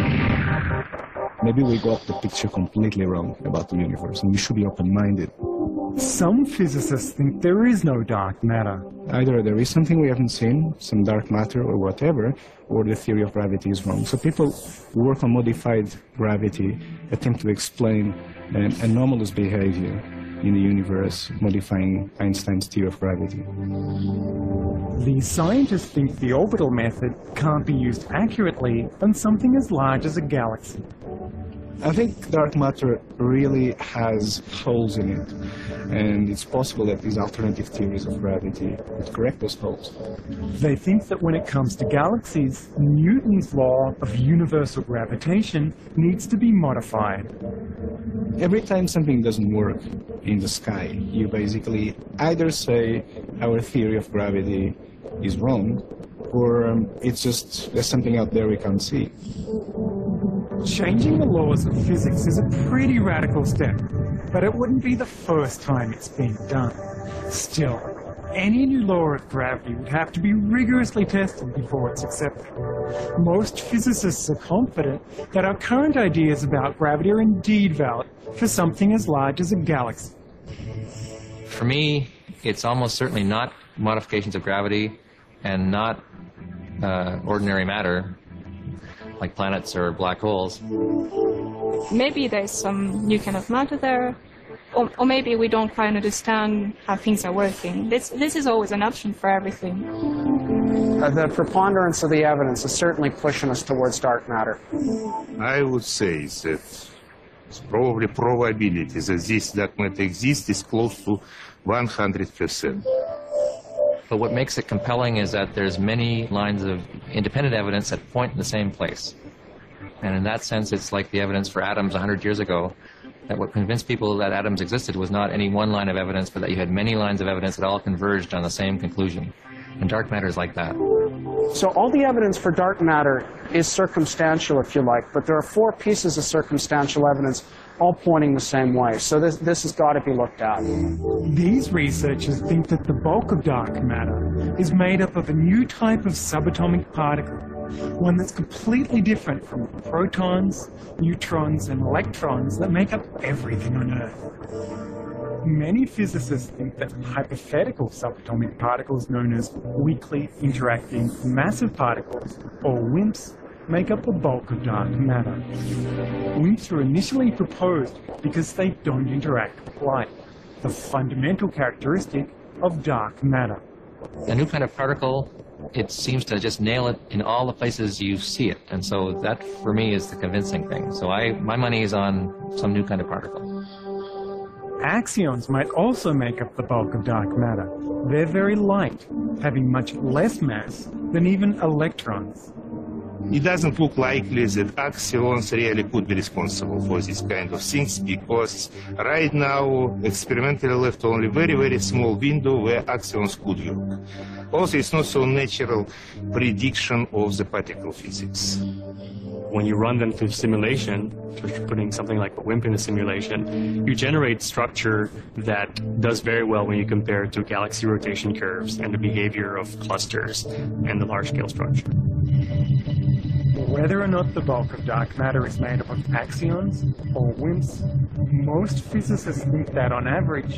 Speaker 10: Maybe we got the picture completely wrong about the universe, and we should be open-minded.
Speaker 9: Some physicists think there is no dark matter.
Speaker 10: Either there is something we haven't seen, some dark matter or whatever, or the theory of gravity is wrong. So people who work on modified gravity attempt to explain anomalous behavior in the universe, modifying Einstein's theory of gravity.
Speaker 9: These scientists think the orbital method can't be used accurately on something as large as a galaxy.
Speaker 10: I think dark matter really has holes in it, and it's possible that these alternative theories of gravity would correct those holes.
Speaker 9: They think that when it comes to galaxies, Newton's law of universal gravitation needs to be modified.
Speaker 10: Every time something doesn't work in the sky, you basically either say our theory of gravity is wrong, or it's just there's something out there we can't see.
Speaker 9: Changing the laws of physics is a pretty radical step, but it wouldn't be the first time it's been done. Still, any new law of gravity would have to be rigorously tested before it's accepted. Most physicists are confident that our current ideas about gravity are indeed valid for something as large as a galaxy.
Speaker 11: For me, it's almost certainly not modifications of gravity and not ordinary matter, like planets or black holes.
Speaker 12: Maybe there's some new kind of matter there, or maybe we don't quite understand how things are working. This is always an option for everything.
Speaker 13: The preponderance of the evidence is certainly pushing us towards dark matter.
Speaker 14: I would say that probably probability that this dark matter exists is close to 100%.
Speaker 11: But what makes it compelling is that there's many lines of independent evidence that point in the same place. And in that sense, it's like the evidence for atoms 100 years ago, that what convinced people that atoms existed was not any one line of evidence, but that you had many lines of evidence that all converged on the same conclusion. And dark matter is like that.
Speaker 13: So all the evidence for dark matter is circumstantial, if you like, but there are 4 pieces of circumstantial evidence all pointing the same way. So this has got to be looked at.
Speaker 9: These researchers think that the bulk of dark matter is made up of a new type of subatomic particle, one that's completely different from the protons, neutrons, and electrons that make up everything on Earth. Many physicists think that hypothetical subatomic particles known as weakly interacting massive particles, or WIMPs, make up the bulk of dark matter. WIMPs were initially proposed because they don't interact with light, the fundamental characteristic of dark matter.
Speaker 11: A new kind of particle, it seems to just nail it in all the places you see it. And so that, for me, is the convincing thing. So my money is on some new kind of particle.
Speaker 9: Axions might also make up the bulk of dark matter. They're very light, having much less mass than even electrons.
Speaker 14: It doesn't look likely that axions really could be responsible for this kind of things, because right now experimentally left only very, very small window where axions could work. Also, it's not so natural prediction of the particle physics.
Speaker 15: When you run them through simulation, putting something like a WIMP in a simulation, you generate structure that does very well when you compare it to galaxy rotation curves and the behavior of clusters and the large-scale structure.
Speaker 9: Whether or not the bulk of dark matter is made up of axions or WIMPs, most physicists think that on average,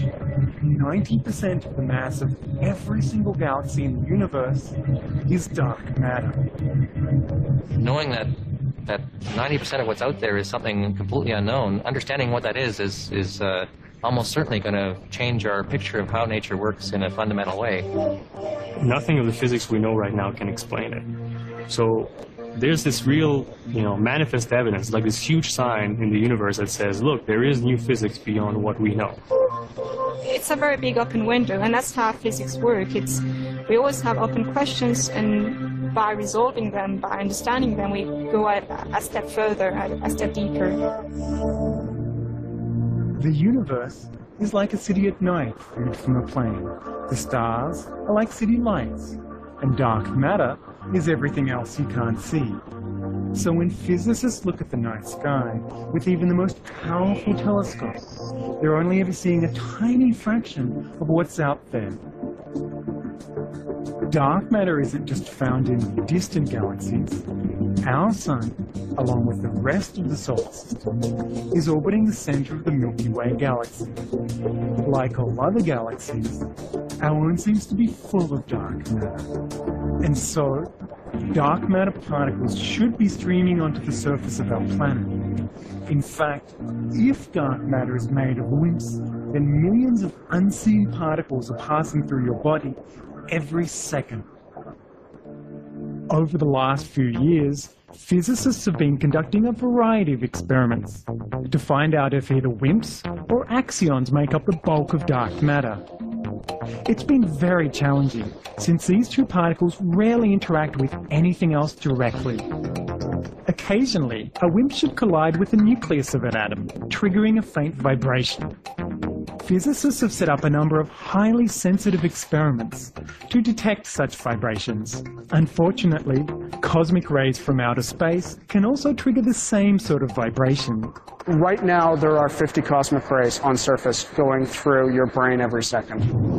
Speaker 9: 90% of the mass of every single galaxy in the universe is dark matter.
Speaker 11: Knowing that 90% of what's out there is something completely unknown, understanding what that is almost certainly going to change our picture of how nature works in a fundamental way.
Speaker 15: Nothing of the physics we know right now can explain it. So there's this real, manifest evidence, like this huge sign in the universe that says, look, there is new physics beyond what we know.
Speaker 12: It's a very big open window, and that's how physics works. We always have open questions, and by resolving them, by understanding them, we go a step further, a step deeper.
Speaker 9: The universe is like a city at night viewed from a plane. The stars are like city lights, and dark matter is everything else you can't see. So when physicists look at the night sky with even the most powerful telescopes, they're only ever seeing a tiny fraction of what's out there. Dark matter isn't just found in distant galaxies. Our sun, along with the rest of the solar system, is orbiting the center of the Milky Way galaxy. Like all other galaxies, our own seems to be full of dark matter. And so, dark matter particles should be streaming onto the surface of our planet. In fact, if dark matter is made of WIMPs, then millions of unseen particles are passing through your body every second. Over the last few years, physicists have been conducting a variety of experiments to find out if either WIMPs or axions make up the bulk of dark matter. It's been very challenging, since these two particles rarely interact with anything else directly. Occasionally, a WIMP should collide with the nucleus of an atom, triggering a faint vibration. Physicists have set up a number of highly sensitive experiments to detect such vibrations. Unfortunately, cosmic rays from outer space can also trigger the same sort of vibration.
Speaker 13: Right now, there are 50 cosmic rays on surface going through your brain every second.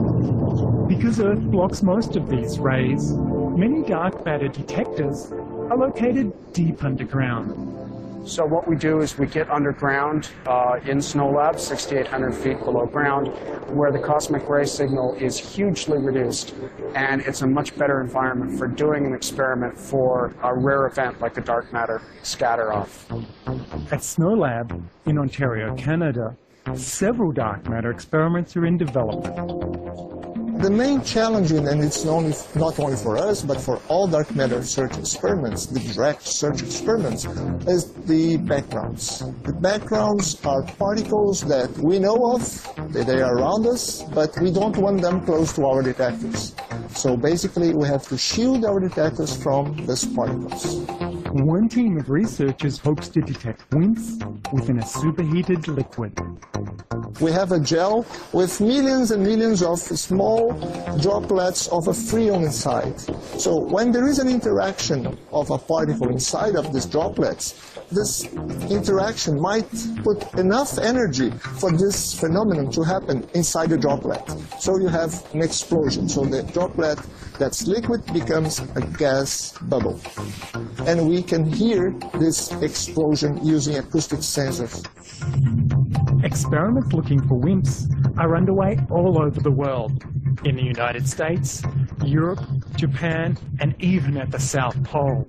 Speaker 9: Because Earth blocks most of these rays, many dark matter detectors are located deep underground.
Speaker 13: So what we do is we get underground in SNOLAB, 6,800 feet below ground, where the cosmic ray signal is hugely reduced, and it's a much better environment for doing an experiment for a rare event like the dark matter scatter-off.
Speaker 9: At SNOLAB in Ontario, Canada, several dark matter experiments are in development.
Speaker 16: The main challenge, and it's not only for us, but for all dark matter search experiments, the direct search experiments, is the backgrounds. The backgrounds are particles that we know of, that they are around us, but we don't want them close to our detectors. So basically, we have to shield our detectors from these particles.
Speaker 9: One team of researchers hopes to detect WIMPs within a superheated liquid.
Speaker 16: We have a gel with millions and millions of small droplets of a freon inside. So when there is an interaction of a particle inside of these droplets, this interaction might put enough energy for this phenomenon to happen inside the droplet. So you have an explosion. So the droplet that's liquid becomes a gas bubble. And we can hear this explosion using acoustic sensors.
Speaker 9: Experiments looking for WIMPs are underway all over the world. In the United States, Europe, Japan, and even at the South Pole.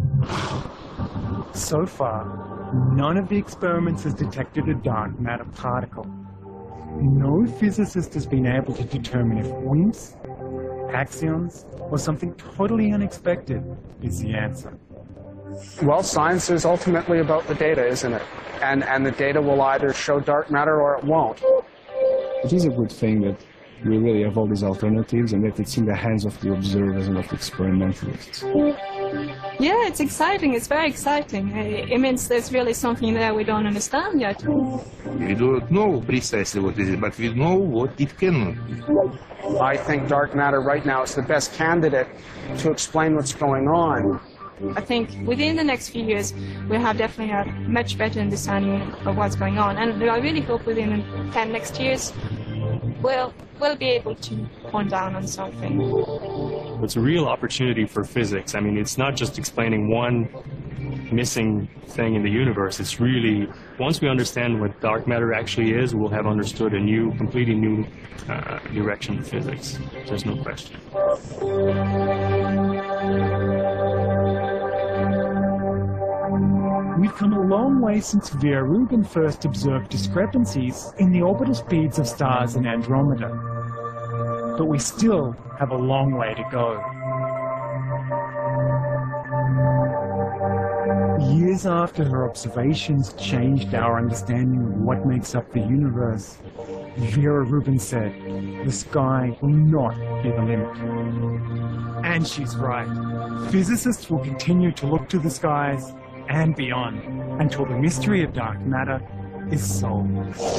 Speaker 9: So far, none of the experiments has detected a dark matter particle. No physicist has been able to determine if WIMPs, axions, or something totally unexpected is the answer.
Speaker 13: Well, science is ultimately about the data, isn't it? And the data will either show dark matter or it won't.
Speaker 10: It is a good thing that we really have all these alternatives and that it's in the hands of the observers and of the experimentalists.
Speaker 12: Yeah, it's exciting. It's very exciting. It means there's really something there we don't understand yet.
Speaker 14: We don't know precisely what it is, but we know what it cannot be.
Speaker 13: I think dark matter right now is the best candidate to explain what's going on.
Speaker 12: I think within the next few years, we'll have definitely a much better understanding of what's going on. And I really hope within the 10 next years, we'll be able to point down on something.
Speaker 15: It's a real opportunity for physics. I mean, it's not just explaining one missing thing in the universe. It's really, once we understand what dark matter actually is, we'll have understood a new, completely new direction of physics. There's no question.
Speaker 9: We've come a long way since Vera Rubin first observed discrepancies in the orbital speeds of stars in Andromeda. But we still have a long way to go. Years after her observations changed our understanding of what makes up the universe, Vera Rubin said, the sky will not be the limit. And she's right. Physicists will continue to look to the skies and beyond until the mystery of dark matter is solved.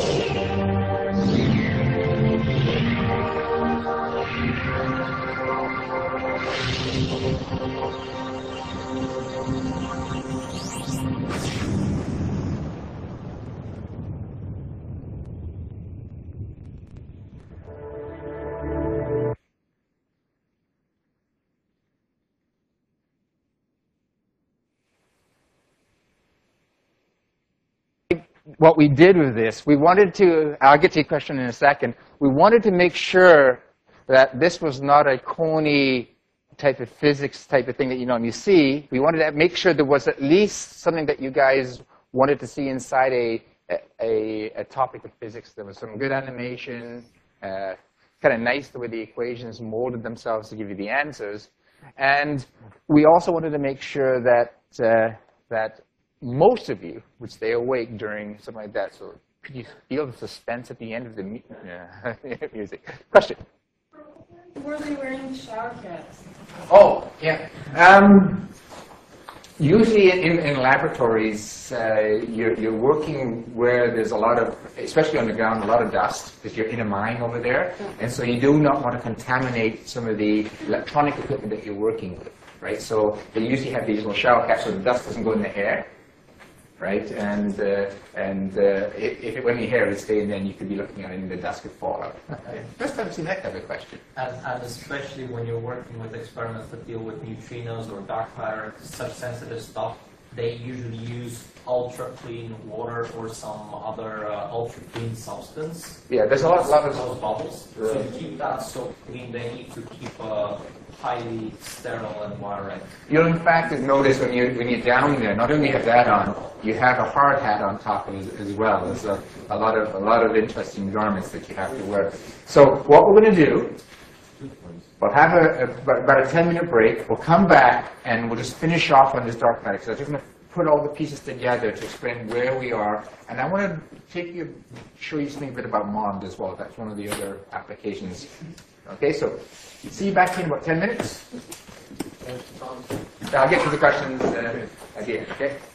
Speaker 7: What we did with this, we wanted to, I'll get to your question in a second, we wanted to make sure that this was not a Coney type of physics type of thing that you normally see. We wanted to make sure there was at least something that you guys wanted to see inside a topic of physics. There was some good animation, kind of nice the way the equations molded themselves to give you the answers. And we also wanted to make sure that, that most of you would stay awake during something like that. So could you feel the suspense at the end of the music? Question?
Speaker 2: Were they wearing shower caps?
Speaker 7: Oh, yeah. Usually in laboratories, you're working where there's a lot of, especially on the ground, a lot of dust, because you're in a mine over there. And so you do not want to contaminate some of the electronic equipment that you're working with, right? So they usually have these little shower caps so the dust doesn't go in the air. Right, and if it went in the hair, it would stay in there, and you could be looking at it, and the dust could fall out. First time I've seen that type of question.
Speaker 17: And especially when you're working with experiments that deal with neutrinos or dark matter, such sensitive stuff, they usually use ultra clean water or some other ultra clean substance.
Speaker 7: Yeah, there's a lot of
Speaker 17: those bubbles. So to keep that so clean, they need to keep a highly sterile environment.
Speaker 7: You'll in fact notice when you're down there, not only have that on, you have a hard hat on top of it as well. There's a lot of interesting garments that you have to wear. So what we're going to do, we'll have about a 10-minute break. We'll come back and we'll just finish off on this dark matter. So I'm just going to put all the pieces together to explain where we are. And I want to show you something a bit about MOND as well. That's one of the other applications. Okay, so see you back in about 10 minutes. I'll get to the questions at the end, okay?